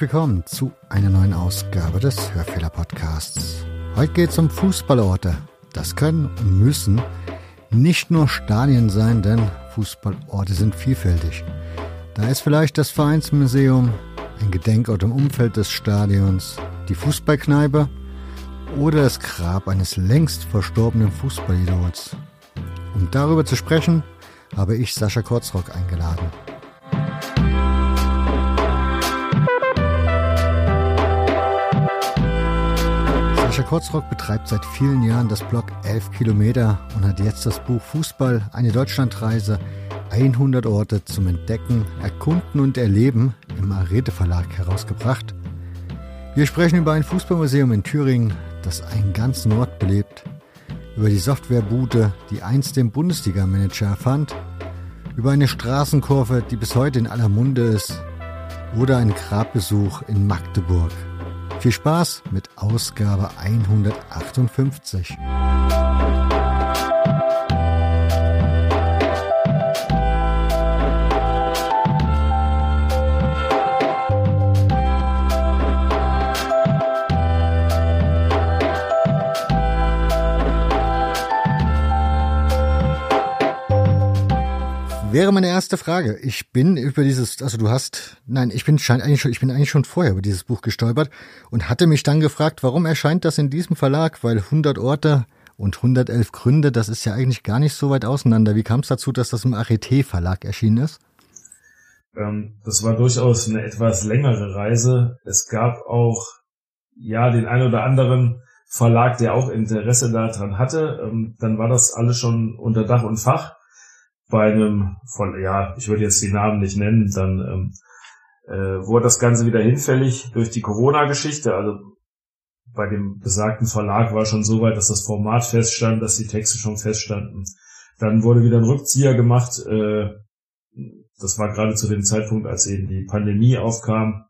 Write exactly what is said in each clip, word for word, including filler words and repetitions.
willkommen zu einer neuen Ausgabe des Hörfehler-Podcasts. Heute geht es um Fußballorte. Das können und müssen nicht nur Stadien sein, denn Fußballorte sind vielfältig. Da ist vielleicht das Vereinsmuseum, ein Gedenkort im Umfeld des Stadions, die Fußballkneipe oder das Grab eines längst verstorbenen Fußballidols. Um darüber zu sprechen, habe ich Sascha Kurzrock eingeladen. Sascha Kurzrock betreibt seit vielen Jahren das Blog elf Kilometer und hat jetzt das Buch Fußball, eine Deutschlandreise, hundert Orte zum Entdecken, Erkunden und Erleben im Arete Verlag herausgebracht. Wir sprechen über ein Fußballmuseum in Thüringen, das einen ganzen Ort belebt, über die Softwarebude, die einst den Bundesliga-Manager erfand, über eine Straßenkurve, die bis heute in aller Munde ist, oder einen Grabbesuch in Magdeburg. Viel Spaß mit Ausgabe hundertachtundfünfzig. Wäre meine erste Frage. Ich bin über dieses, also du hast, nein, ich bin scheint eigentlich schon, ich bin eigentlich schon vorher über dieses Buch gestolpert und hatte mich dann gefragt, warum erscheint das in diesem Verlag? Weil hundert Orte und hundertelf Gründe, das ist ja eigentlich gar nicht so weit auseinander. Wie kam es dazu, dass das im Arete Verlag erschienen ist? Ähm, das war durchaus eine etwas längere Reise. Es gab auch, ja, den ein oder anderen Verlag, der auch Interesse daran hatte. Ähm, dann war das alles schon unter Dach und Fach. Bei einem, von, ja, ich würde jetzt die Namen nicht nennen, dann ähm, äh, wurde das Ganze wieder hinfällig durch die Corona-Geschichte. Also bei dem besagten Verlag war schon so weit, dass das Format feststand, dass die Texte schon feststanden. Dann wurde wieder ein Rückzieher gemacht. Äh, das war gerade zu dem Zeitpunkt, als eben die Pandemie aufkam.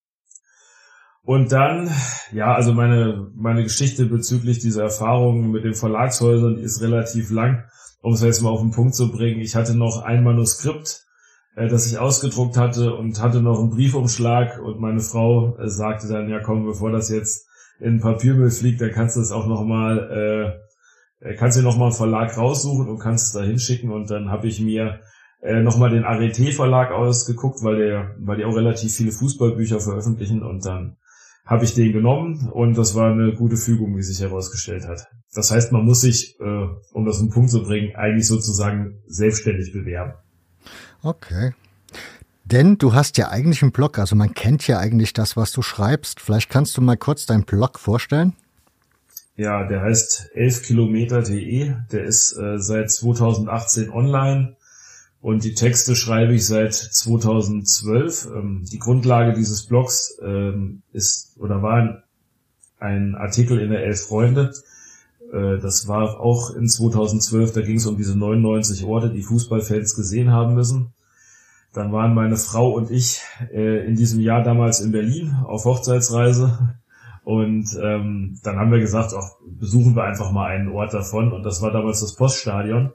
Und dann, ja, also meine meine Geschichte bezüglich dieser Erfahrungen mit den Verlagshäusern, die ist relativ lang. Um es jetzt mal auf den Punkt zu bringen, ich hatte noch ein Manuskript, äh, das ich ausgedruckt hatte und hatte noch einen Briefumschlag und meine Frau äh, sagte dann, ja komm, bevor das jetzt in den Papiermüll fliegt, dann kannst du es auch nochmal, äh, kannst du nochmal einen Verlag raussuchen und kannst es da hinschicken und dann habe ich mir äh, nochmal den Arete Verlag ausgeguckt, weil der, weil die auch relativ viele Fußballbücher veröffentlichen und dann habe ich den genommen und das war eine gute Fügung, wie sich herausgestellt hat. Das heißt, man muss sich, äh, um das auf den Punkt zu bringen, eigentlich sozusagen selbstständig bewerben. Okay. Denn du hast ja eigentlich einen Blog, also man kennt ja eigentlich das, was du schreibst. Vielleicht kannst du mal kurz deinen Blog vorstellen? Ja, der heißt elf Kilometer punkt de. Der ist äh, seit zweitausendachtzehn online. Und die Texte schreibe ich seit zweitausendzwölf. Ähm, die Grundlage dieses Blogs ähm, ist oder war ein, ein Artikel in der Elf Freunde. Äh, das war auch in zweitausendzwölf, da ging es um diese neunundneunzig Orte, die Fußballfans gesehen haben müssen. Dann waren meine Frau und ich äh, in diesem Jahr damals in Berlin auf Hochzeitsreise. Und ähm, dann haben wir gesagt, ach, besuchen wir einfach mal einen Ort davon. Und das war damals das Poststadion.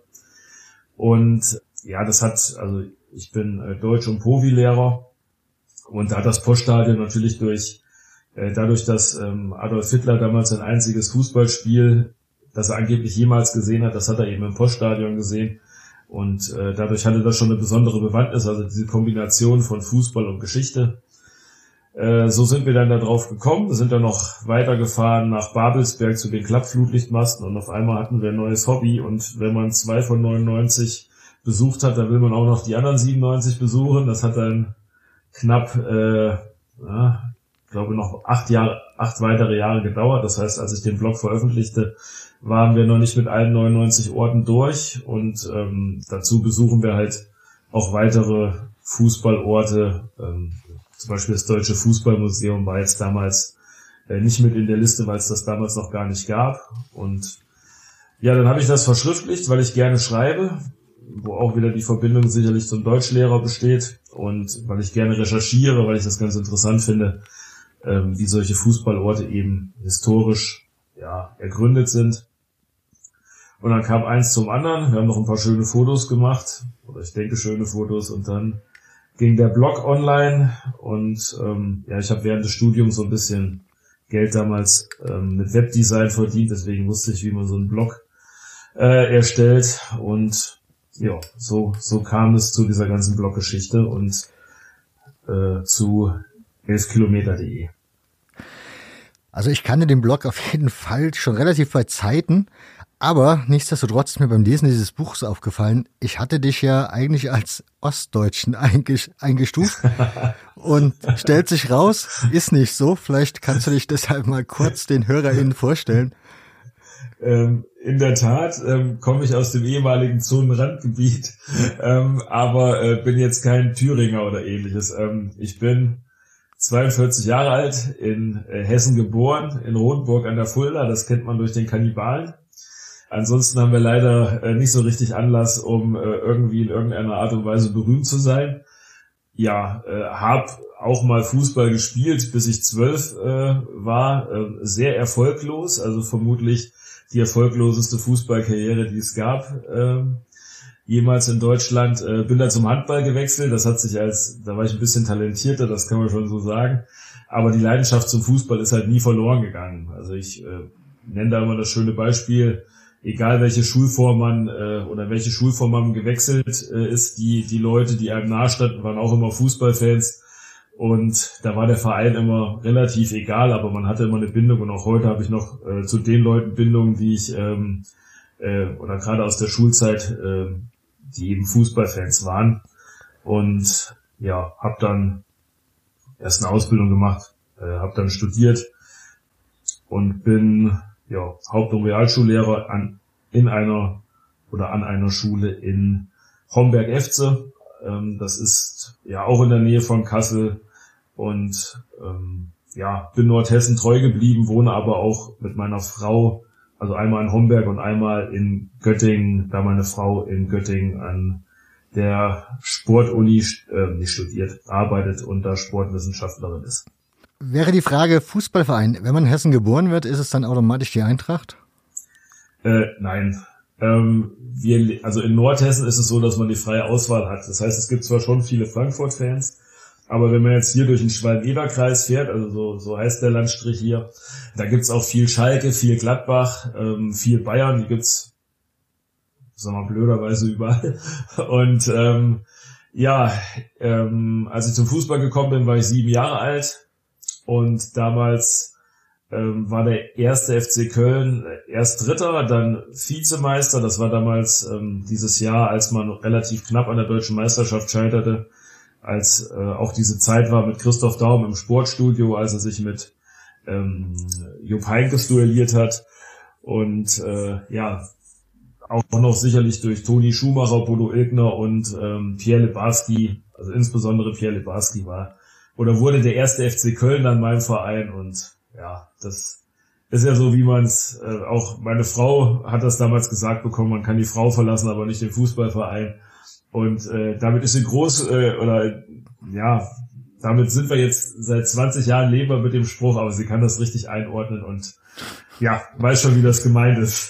Und ja, das hat, also ich bin äh, Deutsch- und Povi-Lehrer und da hat das Poststadion natürlich durch, äh, dadurch, dass ähm, Adolf Hitler damals sein einziges Fußballspiel, das er angeblich jemals gesehen hat, das hat er eben im Poststadion gesehen und äh, dadurch hatte das schon eine besondere Bewandtnis, also diese Kombination von Fußball und Geschichte. Äh, so sind wir dann da drauf gekommen, wir sind dann noch weitergefahren nach Babelsberg zu den Klappflutlichtmasten und auf einmal hatten wir ein neues Hobby und wenn man zwei von neunundneunzig besucht hat, da will man auch noch die anderen siebenundneunzig besuchen. Das hat dann knapp, äh, ja, ich glaube noch acht Jahre, acht weitere Jahre gedauert. Das heißt, als ich den Blog veröffentlichte, waren wir noch nicht mit allen neunundneunzig Orten durch und ähm, dazu besuchen wir halt auch weitere Fußballorte. Ähm, zum Beispiel das Deutsche Fußballmuseum war jetzt damals äh, nicht mit in der Liste, weil es das damals noch gar nicht gab. Und ja, dann habe ich das verschriftlicht, weil ich gerne schreibe, wo auch wieder die Verbindung sicherlich zum Deutschlehrer besteht und weil ich gerne recherchiere, weil ich das ganz interessant finde, ähm, wie solche Fußballorte eben historisch ja ergründet sind. Und dann kam eins zum anderen, wir haben noch ein paar schöne Fotos gemacht, oder ich denke schöne Fotos, und dann ging der Blog online und ähm, ja, ich habe während des Studiums so ein bisschen Geld damals ähm, mit Webdesign verdient, deswegen wusste ich, wie man so einen Blog äh, erstellt und ja, so so kam es zu dieser ganzen Bloggeschichte und äh, zu elf kilometer punkt de. Also ich kannte den Blog auf jeden Fall schon relativ bei Zeiten, aber nichtsdestotrotz ist mir beim Lesen dieses Buchs aufgefallen, ich hatte dich ja eigentlich als Ostdeutschen eingestuft und stellt sich raus, ist nicht so. Vielleicht kannst du dich deshalb mal kurz den HörerInnen vorstellen. Ähm, in der Tat ähm, komme ich aus dem ehemaligen Zonenrandgebiet, ähm, aber äh, bin jetzt kein Thüringer oder ähnliches. Ähm, ich bin zweiundvierzig Jahre alt, in äh, Hessen geboren, in Rotenburg an der Fulda, das kennt man durch den Kannibalen. Ansonsten haben wir leider äh, nicht so richtig Anlass, um äh, irgendwie in irgendeiner Art und Weise berühmt zu sein. Ja, äh, habe auch mal Fußball gespielt, bis ich zwölf äh, war, äh, sehr erfolglos, also vermutlich die erfolgloseste Fußballkarriere, die es gab, äh, jemals in Deutschland. Äh, bin dann zum Handball gewechselt, das hat sich als, da war ich ein bisschen talentierter, das kann man schon so sagen, aber die Leidenschaft zum Fußball ist halt nie verloren gegangen. Also ich äh, nenne da immer das schöne Beispiel, egal welche Schulform man äh, oder welche Schulform man gewechselt äh, ist, die die Leute, die einem nahestanden, waren auch immer Fußballfans und da war der Verein immer relativ egal, aber man hatte immer eine Bindung und auch heute habe ich noch äh, zu den Leuten Bindungen, die ich ähm, äh, oder gerade aus der Schulzeit, äh, die eben Fußballfans waren und ja, habe dann erst eine Ausbildung gemacht, äh, habe dann studiert und bin ja, Haupt- und Realschullehrer an, in einer oder an einer Schule in Homberg-Efze. Ähm, das ist ja auch in der Nähe von Kassel und ähm, ja, bin Nordhessen treu geblieben, wohne aber auch mit meiner Frau, also einmal in Homberg und einmal in Göttingen, da meine Frau in Göttingen an der Sportuni äh, nicht studiert, arbeitet und da Sportwissenschaftlerin ist. Wäre die Frage Fußballverein, wenn man in Hessen geboren wird, ist es dann automatisch die Eintracht? Äh, nein. Ähm, wir, also in Nordhessen ist es so, dass man die freie Auswahl hat. Das heißt, es gibt zwar schon viele Frankfurt-Fans, aber wenn man jetzt hier durch den Schwalm-Eder-Kreis fährt, also so, so heißt der Landstrich hier, da gibt's auch viel Schalke, viel Gladbach, ähm, viel Bayern, die gibt's, sagen wir blöderweise überall. Und ähm, ja, ähm, als ich zum Fußball gekommen bin, war ich sieben Jahre alt. Und damals ähm, war der erste F C Köln erst Dritter, dann Vizemeister. Das war damals ähm, dieses Jahr, als man relativ knapp an der deutschen Meisterschaft scheiterte, als äh, auch diese Zeit war mit Christoph Daum im Sportstudio, als er sich mit ähm, Jupp Heynckes duelliert hat. Und äh, ja, auch noch sicherlich durch Toni Schumacher, Bodo Ilgner und ähm, Pierre Lebarski, also insbesondere Pierre Lebarski war oder wurde der erste F C Köln dann mein Verein und ja, das ist ja so, wie man es, äh, auch meine Frau hat das damals gesagt bekommen, man kann die Frau verlassen, aber nicht den Fußballverein und äh, damit ist sie groß, äh, oder ja, damit sind wir jetzt seit zwanzig Jahren leben wir mit dem Spruch, aber sie kann das richtig einordnen und ja, weiß schon, wie das gemeint ist.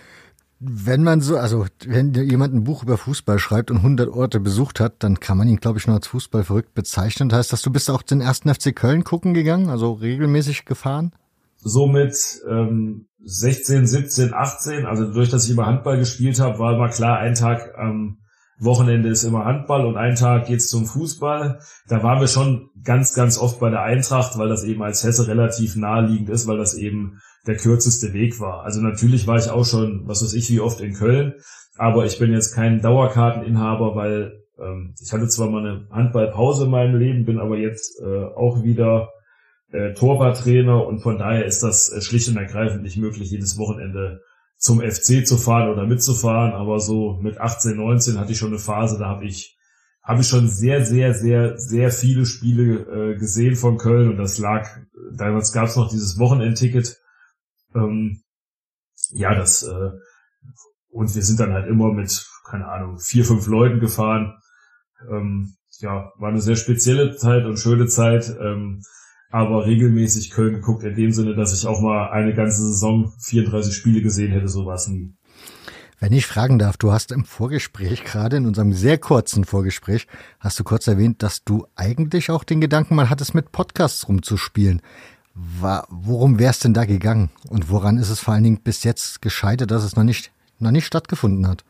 Wenn man so, also wenn jemand ein Buch über Fußball schreibt und hundert Orte besucht hat, dann kann man ihn, glaube ich, nur als Fußball verrückt bezeichnen. Das heißt, dass du bist auch den ersten F C Köln gucken gegangen, also regelmäßig gefahren? So mit ähm, sechzehn, siebzehn, achtzehn, also durch, dass ich immer Handball gespielt habe, war immer klar, ein Tag am Wochenende ist immer Handball und ein Tag geht's zum Fußball. Da waren wir schon ganz, ganz oft bei der Eintracht, weil das eben als Hesse relativ naheliegend ist, weil das eben der kürzeste Weg war. Also natürlich war ich auch schon, was weiß ich, wie oft in Köln, aber ich bin jetzt kein Dauerkarteninhaber, weil ähm, ich hatte zwar mal eine Handballpause in meinem Leben, bin aber jetzt äh, auch wieder äh, Torwarttrainer und von daher ist das äh, schlicht und ergreifend nicht möglich, jedes Wochenende zum F C zu fahren oder mitzufahren, aber so mit achtzehn, neunzehn hatte ich schon eine Phase, da habe ich habe ich schon sehr, sehr, sehr, sehr viele Spiele äh, gesehen von Köln und das lag, damals gab es noch dieses Wochenendticket. Ähm, ja, das äh, und wir sind dann halt immer mit, keine Ahnung, vier, fünf Leuten gefahren. Ähm, ja, war eine sehr spezielle Zeit und schöne Zeit, ähm, aber regelmäßig Köln geguckt in dem Sinne, dass ich auch mal eine ganze Saison vierunddreißig Spiele gesehen hätte, so war es nie. Wenn ich fragen darf, du hast im Vorgespräch, gerade in unserem sehr kurzen Vorgespräch, hast du kurz erwähnt, dass du eigentlich auch den Gedanken mal hattest, mit Podcasts rumzuspielen. War, worum wär's denn da gegangen? Und woran ist es vor allen Dingen bis jetzt gescheitert, dass es noch nicht, noch nicht stattgefunden hat?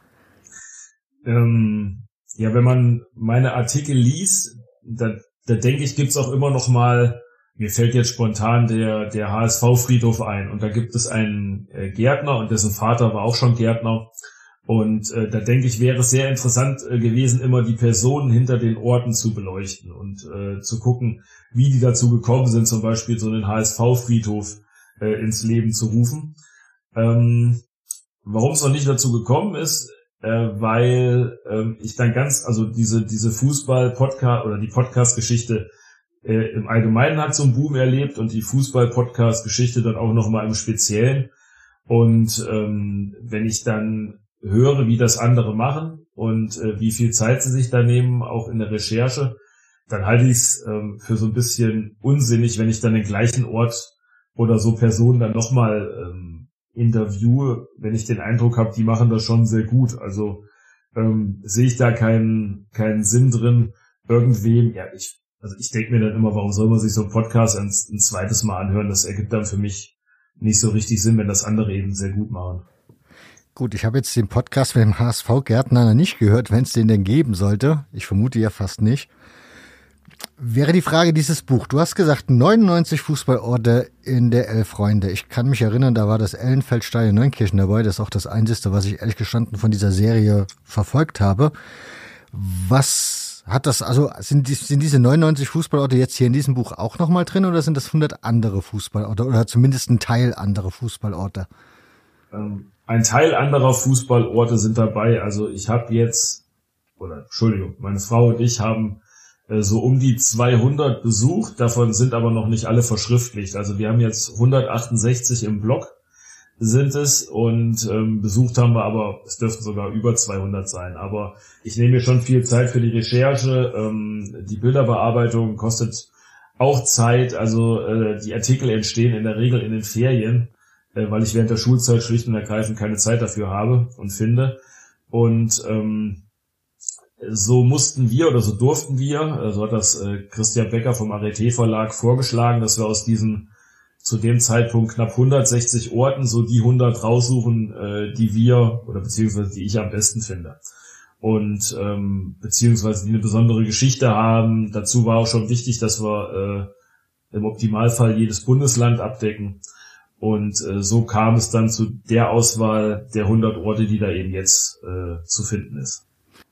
Ähm, ja, wenn man meine Artikel liest, da, da denke ich, gibt's auch immer noch mal, mir fällt jetzt spontan der, der H S V-Friedhof ein. Und da gibt es einen äh, Gärtner und dessen Vater war auch schon Gärtner. Und äh, da denke ich, wäre es sehr interessant äh, gewesen, immer die Personen hinter den Orten zu beleuchten und äh, zu gucken, wie die dazu gekommen sind, zum Beispiel so einen H S V-Friedhof äh, ins Leben zu rufen. Ähm, warum es noch nicht dazu gekommen ist, äh, weil ähm, ich dann ganz, also diese diese Fußball-Podcast oder die Podcast-Geschichte äh, im Allgemeinen hat so einen Boom erlebt und die Fußball-Podcast-Geschichte dann auch nochmal im Speziellen. Und ähm, wenn ich dann höre, wie das andere machen und äh, wie viel Zeit sie sich da nehmen, auch in der Recherche, dann halte ich es ähm, für so ein bisschen unsinnig, wenn ich dann den gleichen Ort oder so Personen dann nochmal ähm, interviewe, wenn ich den Eindruck habe, die machen das schon sehr gut. Also ähm, sehe ich da keinen keinen Sinn drin, irgendwem, ja, ich also ich denke mir dann immer, warum soll man sich so einen Podcast ein, ein zweites Mal anhören? Das ergibt dann für mich nicht so richtig Sinn, wenn das andere eben sehr gut machen. Gut, ich habe jetzt den Podcast mit dem H S V-Gärtner nicht gehört, wenn es den denn geben sollte. Ich vermute ja fast nicht. Wäre die Frage dieses Buch. Du hast gesagt, neunundneunzig Fußballorte in der Elf Freunde. Ich kann mich erinnern, da war das Ellenfeldstadion Neunkirchen dabei. Das ist auch das Einzige, was ich ehrlich gestanden von dieser Serie verfolgt habe. Was hat das, also sind, die, sind diese neunundneunzig Fußballorte jetzt hier in diesem Buch auch nochmal drin oder sind das hundert andere Fußballorte oder zumindest ein Teil anderer Fußballorte? Ähm. Ein Teil anderer Fußballorte sind dabei. Also ich habe jetzt, oder Entschuldigung, meine Frau und ich haben äh, so um die zweihundert besucht. Davon sind aber noch nicht alle verschriftlicht. Also wir haben jetzt hundertachtundsechzig im Blog sind es und ähm, besucht haben wir aber, es dürften sogar über zweihundert sein. Aber ich nehme mir schon viel Zeit für die Recherche. Ähm, die Bilderbearbeitung kostet auch Zeit. Also äh, die Artikel entstehen in der Regel in den Ferien, weil ich während der Schulzeit schlicht und ergreifend keine Zeit dafür habe und finde. Und ähm, so mussten wir oder so durften wir, so hat das äh, Christian Becker vom Arete Verlag vorgeschlagen, dass wir aus diesen zu dem Zeitpunkt knapp hundertsechzig Orten so die hundert raussuchen, äh, die wir oder beziehungsweise die ich am besten finde. Und ähm, beziehungsweise die eine besondere Geschichte haben. Dazu war auch schon wichtig, dass wir äh, im Optimalfall jedes Bundesland abdecken. Und äh, so kam es dann zu der Auswahl der hundert Orte, die da eben jetzt äh, zu finden ist.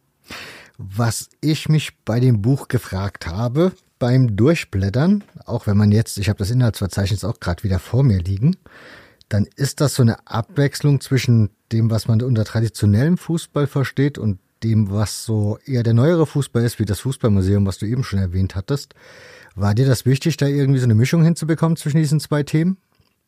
Was ich mich bei dem Buch gefragt habe, beim Durchblättern, auch wenn man jetzt, ich habe das Inhaltsverzeichnis auch gerade wieder vor mir liegen, dann ist das so eine Abwechslung zwischen dem, was man unter traditionellem Fußball versteht und dem, was so eher der neuere Fußball ist, wie das Fußballmuseum, was du eben schon erwähnt hattest. War dir das wichtig, da irgendwie so eine Mischung hinzubekommen zwischen diesen zwei Themen?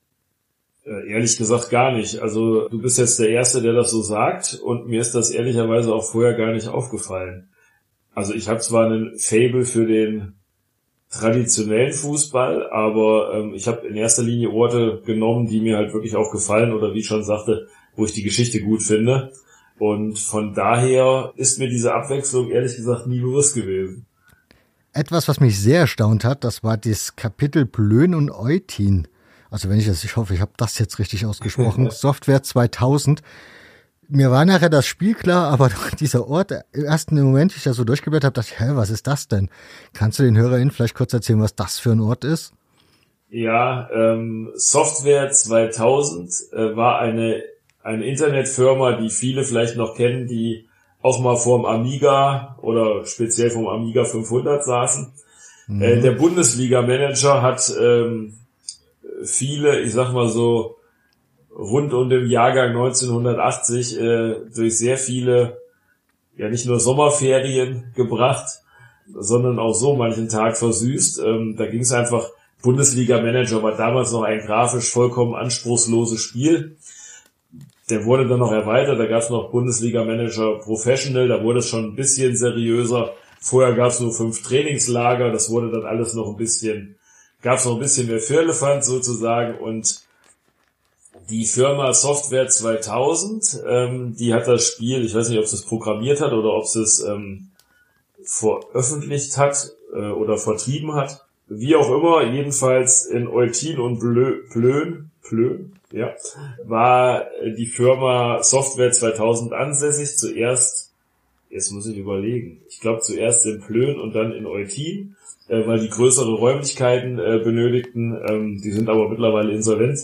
Ehrlich gesagt gar nicht. Also du bist jetzt der Erste, der das so sagt und mir ist das ehrlicherweise auch vorher gar nicht aufgefallen. Also ich habe zwar einen Faible für den traditionellen Fußball, aber ähm, ich habe in erster Linie Orte genommen, die mir halt wirklich auch gefallen oder wie ich schon sagte, wo ich die Geschichte gut finde. Und von daher ist mir diese Abwechslung ehrlich gesagt nie bewusst gewesen. Etwas, was mich sehr erstaunt hat, das war das Kapitel Plön und Eutin. Also wenn ich das, ich hoffe, ich habe das jetzt richtig ausgesprochen, Software zweitausend. Mir war nachher das Spiel klar, aber dieser Ort, im ersten Moment, wie ich das so durchgeblättert habe, dachte ich, hä, was ist das denn? Kannst du den HörerInnen vielleicht kurz erzählen, was das für ein Ort ist? Ja, ähm, Software zweitausend äh, war eine eine Internetfirma, die viele vielleicht noch kennen, die auch mal vorm Amiga oder speziell vom Amiga fünfhundert saßen. Mhm. Äh, der Bundesliga-Manager hat ähm, viele, ich sag mal so, rund um den Jahrgang neunzehnhundertachtzig äh, durch sehr viele, ja nicht nur Sommerferien gebracht, sondern auch so manchen Tag versüßt. Ähm, da ging es einfach, Bundesliga-Manager war damals noch ein grafisch vollkommen anspruchsloses Spiel. Der wurde dann noch erweitert, da gab es noch Bundesliga-Manager Professional, da wurde es schon ein bisschen seriöser. Vorher gab es nur fünf Trainingslager, das wurde dann alles noch ein bisschen, gab es noch ein bisschen mehr Firlefanz sozusagen. Und Die Firma Software zweitausend, ähm, die hat das Spiel, ich weiß nicht, ob sie es programmiert hat oder ob sie es ähm, veröffentlicht hat äh, oder vertrieben hat. Wie auch immer, jedenfalls in Eutin und Blö, Plön, Plön, ja, war die Firma Software zweitausend ansässig. Zuerst, jetzt muss ich überlegen, ich glaube zuerst in Plön und dann in Eutin, äh, weil die größere Räumlichkeiten äh, benötigten. Ähm, die sind aber mittlerweile insolvent.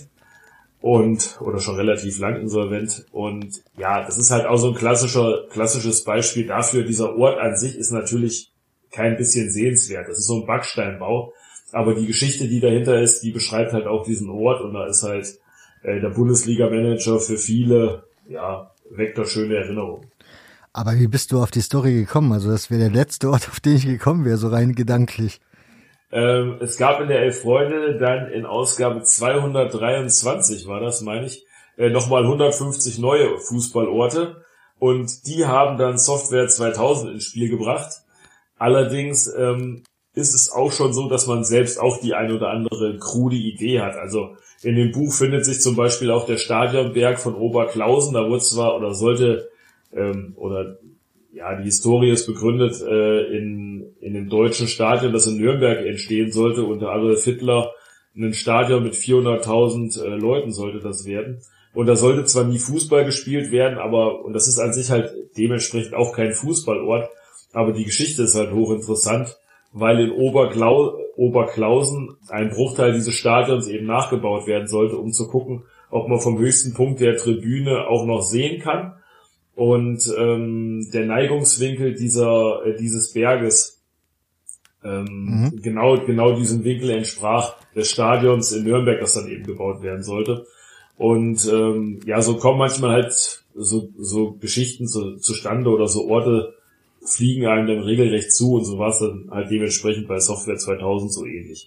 Und, oder schon relativ lang insolvent. Und ja, das ist halt auch so ein klassischer, klassisches Beispiel dafür. Dieser Ort an sich ist natürlich kein bisschen sehenswert. Das ist so ein Backsteinbau. Aber die Geschichte, die dahinter ist, die beschreibt halt auch diesen Ort. Und da ist halt äh, der Bundesliga-Manager für viele, ja, weckt da schöne Erinnerungen. Aber wie bist du auf die Story gekommen? Also das wäre der letzte Ort, auf den ich gekommen wäre, so rein gedanklich. Ähm, es gab in der Elf Freunde dann in Ausgabe zweihundertdreiundzwanzig, war das, meine ich, äh, nochmal hundertfünfzig neue Fußballorte und die haben dann Software zweitausend ins Spiel gebracht. Allerdings ähm, ist es auch schon so, dass man selbst auch die ein oder andere krude Idee hat. Also in dem Buch findet sich zum Beispiel auch der Stadionberg von Oberklausen. Da wurde zwar oder sollte ähm, oder ja, die Historie ist begründet äh, in in dem deutschen Stadion, das in Nürnberg entstehen sollte, unter Adolf Hitler, ein Stadion mit vierhunderttausend äh, Leuten sollte das werden. Und da sollte zwar nie Fußball gespielt werden, aber, und das ist an sich halt dementsprechend auch kein Fußballort, aber die Geschichte ist halt hochinteressant, weil in Oberklau Oberklausen ein Bruchteil dieses Stadions eben nachgebaut werden sollte, um zu gucken, ob man vom höchsten Punkt der Tribüne auch noch sehen kann. Und ähm, der Neigungswinkel dieser äh, dieses Berges ähm, mhm. genau genau diesem Winkel entsprach des Stadions in Nürnberg, das dann eben gebaut werden sollte. Und ähm, ja, so kommen manchmal halt so so Geschichten zu, zustande oder so Orte fliegen einem dann regelrecht zu, und so war es dann halt dementsprechend bei Software zweitausend so ähnlich.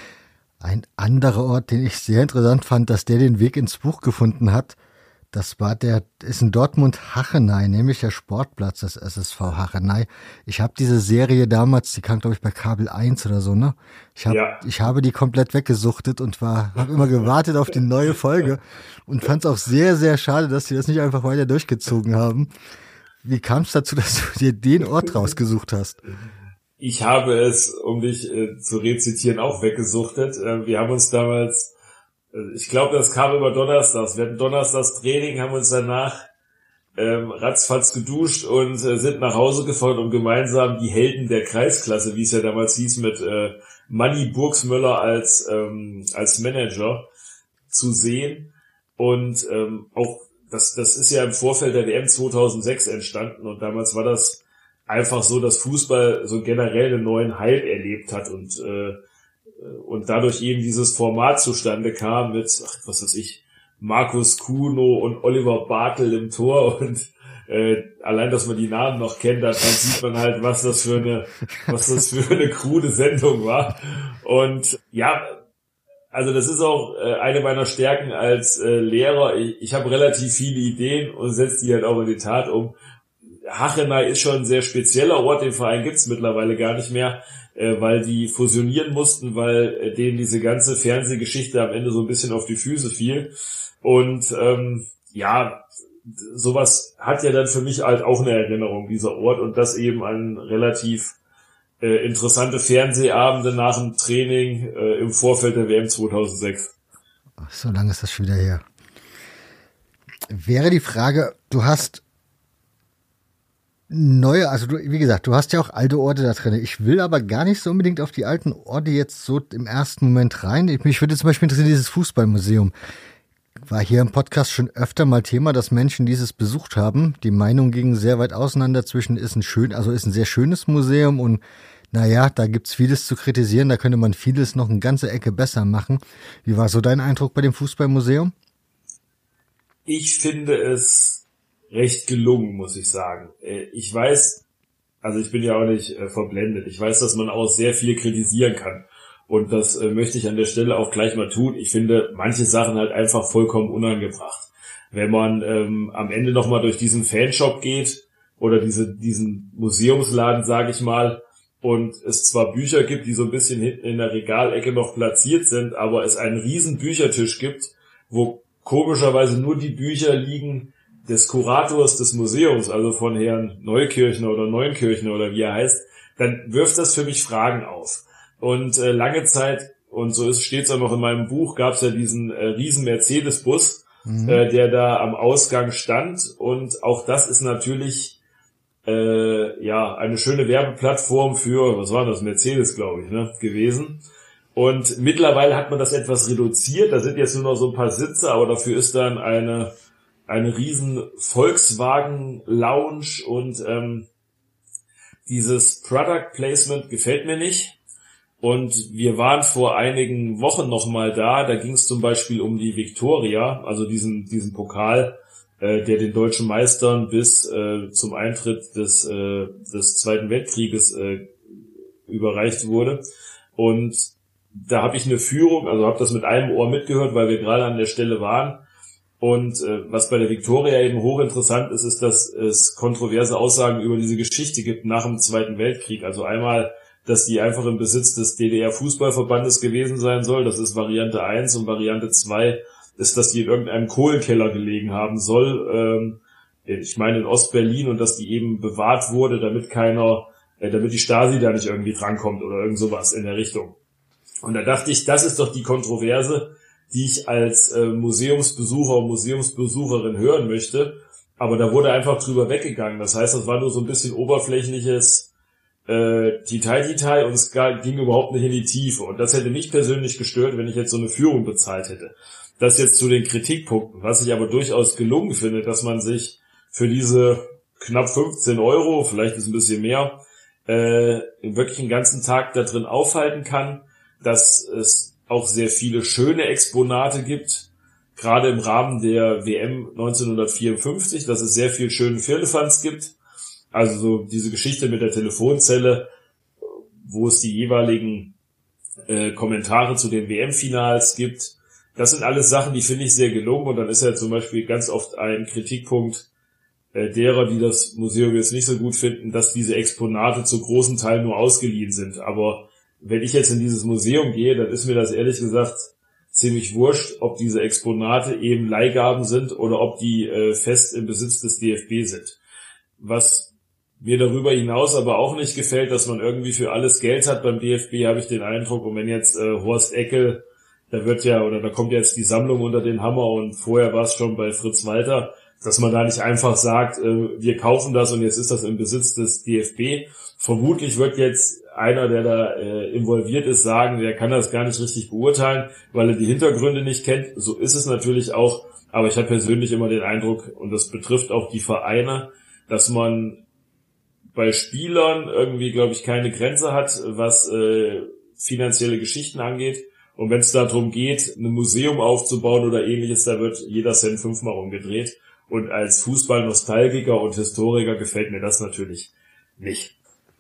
Ein anderer Ort, den ich sehr interessant fand, dass der den Weg ins Buch gefunden hat, das war der, ist in Dortmund Hachenay, nämlich der Sportplatz des S S V Hachenay. Ich habe diese Serie damals, die kam glaube ich bei Kabel eins oder so, ne? Ich habe ja. ich habe die komplett weggesuchtet und war habe immer gewartet auf die neue Folge und fand es auch sehr, sehr schade, dass sie das nicht einfach weiter durchgezogen haben. Wie kam es dazu, dass du dir den Ort rausgesucht hast? Ich habe es, um dich äh, zu rezitieren, auch weggesuchtet. Äh, wir haben uns damals Ich glaube, das kam über Donnerstags. Wir hatten Donnerstags Training, haben uns danach ähm, ratzfatz geduscht und äh, sind nach Hause gefahren, um gemeinsam die Helden der Kreisklasse, wie es ja damals hieß, mit äh, Manni Burgsmöller als ähm, als Manager zu sehen. Und ähm, auch das das ist ja im Vorfeld der W M zweitausendsechs entstanden, und damals war das einfach so, dass Fußball so generell einen neuen Hype erlebt hat und äh, und dadurch eben dieses Format zustande kam mit, ach, was weiß ich, Markus Kuno und Oliver Bartel im Tor, und äh, allein, dass man die Namen noch kennt, dann sieht man halt, was das für eine, was das für eine krude Sendung war. Und ja, also das ist auch äh, eine meiner Stärken als äh, Lehrer. Ich, ich habe relativ viele Ideen und setze die halt auch in die Tat um. Hachenay ist schon ein sehr spezieller Ort, den Verein gibt's mittlerweile gar nicht mehr, äh, weil die fusionieren mussten, weil äh, denen diese ganze Fernsehgeschichte am Ende so ein bisschen auf die Füße fiel. Und ähm, ja, sowas hat ja dann für mich halt auch eine Erinnerung, dieser Ort, und das eben an relativ äh, interessante Fernsehabende nach dem Training äh, im Vorfeld der W M zweitausendsechs. Ach, so lange ist das schon wieder her. Wäre die Frage, du hast neue, also du, wie gesagt, du hast ja auch alte Orte da drin. Ich will aber gar nicht so unbedingt auf die alten Orte jetzt so im ersten Moment rein. Ich, mich würde zum Beispiel interessieren, dieses Fußballmuseum. War hier im Podcast schon öfter mal Thema, dass Menschen dieses besucht haben. Die Meinungen gingen sehr weit auseinander zwischen, ist ein schön, also ist ein sehr schönes Museum und naja, da gibt's vieles zu kritisieren, da könnte man vieles noch eine ganze Ecke besser machen. Wie war so dein Eindruck bei dem Fußballmuseum? Ich finde es recht gelungen, muss ich sagen. Ich weiß, also ich bin ja auch nicht äh, verblendet. Ich weiß, dass man auch sehr viel kritisieren kann. Und das äh, möchte ich an der Stelle auch gleich mal tun. Ich finde manche Sachen halt einfach vollkommen unangebracht. Wenn man ähm, am Ende nochmal durch diesen Fanshop geht oder diese diesen Museumsladen, sage ich mal, und es zwar Bücher gibt, die so ein bisschen hinten in der Regalecke noch platziert sind, aber es einen riesen Büchertisch gibt, wo komischerweise nur die Bücher liegen des Kurators des Museums, also von Herrn Neukirchner oder Neunkirchner oder wie er heißt, dann wirft das für mich Fragen auf. Und äh, lange Zeit, und so ist steht's auch noch in meinem Buch, gab es ja diesen äh, riesen Mercedes-Bus, mhm. äh, der da am Ausgang stand. Und auch das ist natürlich äh, ja eine schöne Werbeplattform für, was war das, Mercedes, glaube ich, ne, gewesen. Und mittlerweile hat man das etwas reduziert. Da sind jetzt nur noch so ein paar Sitze, aber dafür ist dann eine eine riesen Volkswagen-Lounge und ähm, dieses Product Placement gefällt mir nicht. Und wir waren vor einigen Wochen nochmal da, da ging es zum Beispiel um die Victoria, also diesen diesen Pokal, äh, der den deutschen Meistern bis äh, zum Eintritt des äh, des Zweiten Weltkrieges äh, überreicht wurde. Und da habe ich eine Führung, also habe das mit einem Ohr mitgehört, weil wir gerade an der Stelle waren. Und äh, was bei der Victoria eben hochinteressant ist, ist, dass es kontroverse Aussagen über diese Geschichte gibt nach dem Zweiten Weltkrieg. Also einmal, dass die einfach im Besitz des D D R-Fußballverbandes gewesen sein soll. Das ist Variante eins. Und Variante zwei ist, dass die in irgendeinem Kohlenkeller gelegen haben soll. Ähm, ich meine in Ostberlin, und dass die eben bewahrt wurde, damit keiner, äh, damit die Stasi da nicht irgendwie drankommt oder irgend sowas in der Richtung. Und da dachte ich, das ist doch die Kontroverse, die ich als äh, Museumsbesucher und Museumsbesucherin hören möchte. Aber da wurde einfach drüber weggegangen. Das heißt, das war nur so ein bisschen oberflächliches äh, Detail-Detail und es ging überhaupt nicht in die Tiefe. Und das hätte mich persönlich gestört, wenn ich jetzt so eine Führung bezahlt hätte. Das jetzt zu den Kritikpunkten. Was ich aber durchaus gelungen finde, dass man sich für diese knapp fünfzehn Euro, vielleicht ist ein bisschen mehr, äh, wirklich einen ganzen Tag da drin aufhalten kann, dass es auch sehr viele schöne Exponate gibt, gerade im Rahmen der W M neunzehnhundertvierundfünfzig, dass es sehr viel schönen Firlefanz gibt. Also so diese Geschichte mit der Telefonzelle, wo es die jeweiligen äh, Kommentare zu den W M-Finals gibt. Das sind alles Sachen, die finde ich sehr gelungen. Und dann ist ja zum Beispiel ganz oft ein Kritikpunkt äh, derer, die das Museum jetzt nicht so gut finden, dass diese Exponate zu großen Teilen nur ausgeliehen sind. Aber wenn ich jetzt in dieses Museum gehe, dann ist mir das ehrlich gesagt ziemlich wurscht, ob diese Exponate eben Leihgaben sind oder ob die äh, fest im Besitz des D F B sind. Was mir darüber hinaus aber auch nicht gefällt, dass man irgendwie für alles Geld hat beim D F B, habe ich den Eindruck. Und wenn jetzt äh, Horst Eckel, da wird ja, oder da kommt jetzt die Sammlung unter den Hammer und vorher war es schon bei Fritz Walter, dass man da nicht einfach sagt, äh, wir kaufen das und jetzt ist das im Besitz des D F B. Vermutlich wird jetzt einer, der da äh, involviert ist, sagen, der kann das gar nicht richtig beurteilen, weil er die Hintergründe nicht kennt. So ist es natürlich auch, aber ich habe persönlich immer den Eindruck, und das betrifft auch die Vereine, dass man bei Spielern irgendwie, glaube ich, keine Grenze hat, was äh, finanzielle Geschichten angeht. Und wenn es darum geht, ein Museum aufzubauen oder ähnliches, da wird jeder Cent fünfmal umgedreht. Und als Fußball-Nostalgiker und Historiker gefällt mir das natürlich nicht.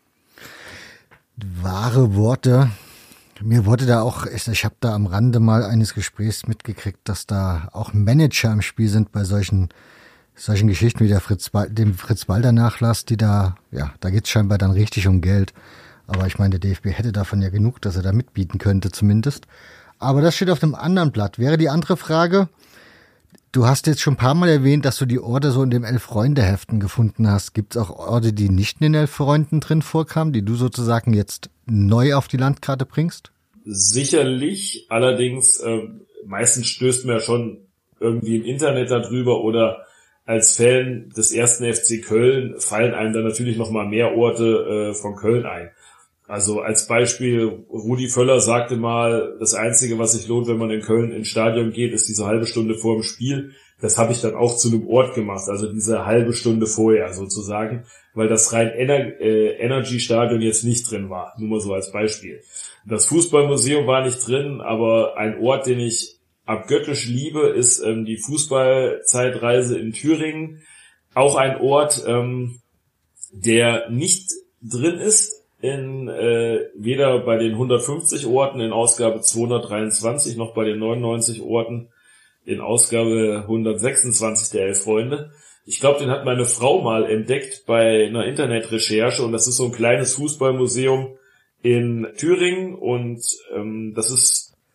Wahre Worte. Mir wurde da auch, ich, ich habe da am Rande mal eines Gesprächs mitgekriegt, dass da auch Manager im Spiel sind bei solchen solchen Geschichten wie der Fritz, dem Fritz-Walter-Nachlass, die da, ja, da geht's scheinbar dann richtig um Geld. Aber ich meine, der D F B hätte davon ja genug, dass er da mitbieten könnte zumindest. Aber das steht auf einem anderen Blatt. Wäre die andere Frage, du hast jetzt schon ein paar Mal erwähnt, dass du die Orte so in dem Elf-Freunde-Heften gefunden hast. Gibt es auch Orte, die nicht in den Elf-Freunden drin vorkamen, die du sozusagen jetzt neu auf die Landkarte bringst? Sicherlich, allerdings äh, meistens stößt man ja schon irgendwie im Internet darüber oder als Fan des ersten F C Köln fallen einem dann natürlich noch mal mehr Orte äh, von Köln ein. Also als Beispiel, Rudi Völler sagte mal, das Einzige, was sich lohnt, wenn man in Köln ins Stadion geht, ist diese halbe Stunde vor dem Spiel. Das habe ich dann auch zu einem Ort gemacht, also diese halbe Stunde vorher sozusagen, weil das rein Ener- äh, Energy-Stadion jetzt nicht drin war, nur mal so als Beispiel. Das Fußballmuseum war nicht drin, aber ein Ort, den ich abgöttisch liebe, ist ähm, die Fußballzeitreise in Thüringen. Auch ein Ort, ähm, der nicht drin ist, in äh, weder bei den hundertfünfzig Orten in Ausgabe zweihundertdreiundzwanzig noch bei den neunundneunzig Orten in Ausgabe hundertsechsundzwanzig der Elf-Freunde. Ich glaube, den hat meine Frau mal entdeckt bei einer Internetrecherche und das ist so ein kleines Fußballmuseum in Thüringen und ähm, das ist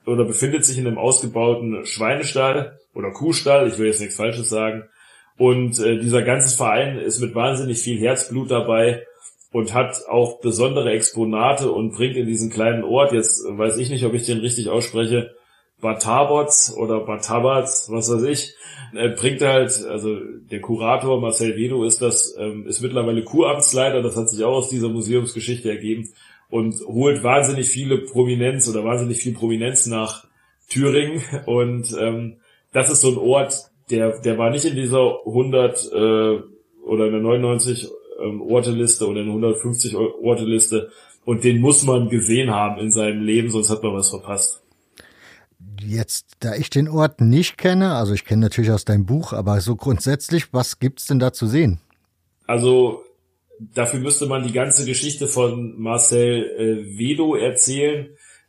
oder befindet sich in einem ausgebauten Schweinestall oder Kuhstall, ich will jetzt nichts Falsches sagen. Und äh, dieser ganze Verein ist mit wahnsinnig viel Herzblut dabei und hat auch besondere Exponate und bringt in diesen kleinen Ort, jetzt weiß ich nicht, ob ich den richtig ausspreche, Batabots oder Batabats, was weiß ich, äh, bringt halt, also der Kurator Marcel Vedo ist das, ähm, ist mittlerweile Kuramtsleiter, das hat sich auch aus dieser Museumsgeschichte ergeben und holt wahnsinnig viele Prominenz oder wahnsinnig viel Prominenz nach Thüringen und ähm, das ist so ein Ort, der der war nicht in dieser hundert äh, oder in der neunundneunzig ähm, Orteliste oder in der hundertfünfzig Orteliste und den muss man gesehen haben in seinem Leben, sonst hat man was verpasst. Jetzt, da ich den Ort nicht kenne, also ich kenne natürlich aus deinem Buch, aber so grundsätzlich, was gibt's denn da zu sehen? Also dafür müsste man die ganze Geschichte von Marcel äh, Vedo erzählen,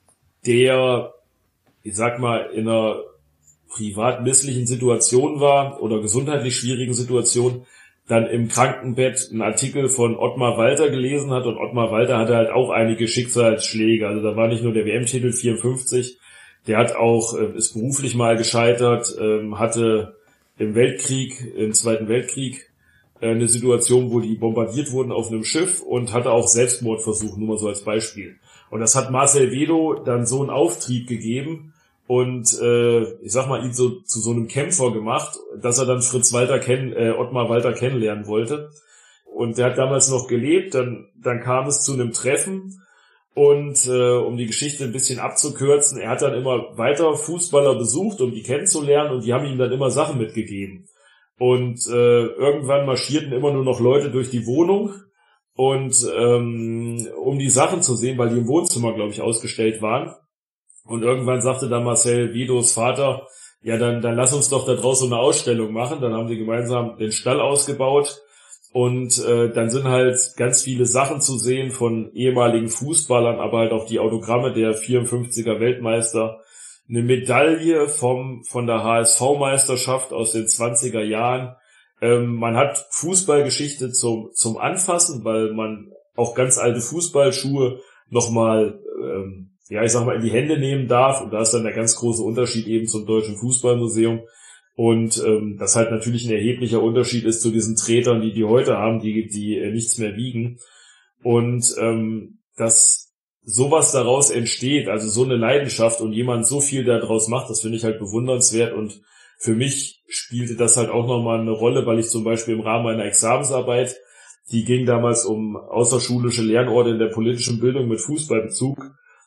der, ich sag mal, in einer privat misslichen Situation war oder gesundheitlich schwierigen Situation, dann im Krankenbett einen Artikel von Ottmar Walter gelesen hat und Ottmar Walter hatte halt auch einige Schicksalsschläge, also da war nicht nur der W M-Titel vierundfünfzig, der hat auch, ist beruflich mal gescheitert, hatte im Weltkrieg, im Zweiten Weltkrieg eine Situation, wo die bombardiert wurden auf einem Schiff und hatte auch Selbstmordversuche, nur mal so als Beispiel. Und das hat Marcel Vedo dann so einen Auftrieb gegeben und äh, ich sag mal, ihn so zu so einem Kämpfer gemacht, dass er dann Fritz Walter kennen, äh, Ottmar Walter kennenlernen wollte. Und der hat damals noch gelebt, dann, dann kam es zu einem Treffen. Und äh, um die Geschichte ein bisschen abzukürzen, er hat dann immer weiter Fußballer besucht, um die kennenzulernen und die haben ihm dann immer Sachen mitgegeben. Und äh, irgendwann marschierten immer nur noch Leute durch die Wohnung und ähm, um die Sachen zu sehen, weil die im Wohnzimmer, glaube ich, ausgestellt waren. Und irgendwann sagte dann Marcel Vedos Vater, ja, dann, dann lass uns doch da draußen eine Ausstellung machen. Dann haben sie gemeinsam den Stall ausgebaut. Und äh, dann sind halt ganz viele Sachen zu sehen von ehemaligen Fußballern, aber halt auch die Autogramme der vierundfünfziger Weltmeister. Eine Medaille vom von der H S V-Meisterschaft aus den zwanziger Jahren. Ähm, man hat Fußballgeschichte zum zum Anfassen, weil man auch ganz alte Fußballschuhe nochmal, ähm, ja, ich sag mal, in die Hände nehmen darf. Und da ist dann der ganz große Unterschied eben zum Deutschen Fußballmuseum. Und ähm, das halt natürlich ein erheblicher Unterschied ist zu diesen Tretern, die die heute haben, die die äh, nichts mehr wiegen. Und ähm, dass sowas daraus entsteht, also so eine Leidenschaft und jemand so viel daraus macht, das finde ich halt bewundernswert. Und für mich spielte das halt auch nochmal eine Rolle, weil ich zum Beispiel im Rahmen meiner Examensarbeit, die ging damals um außerschulische Lernorte in der politischen Bildung mit Fußballbezug,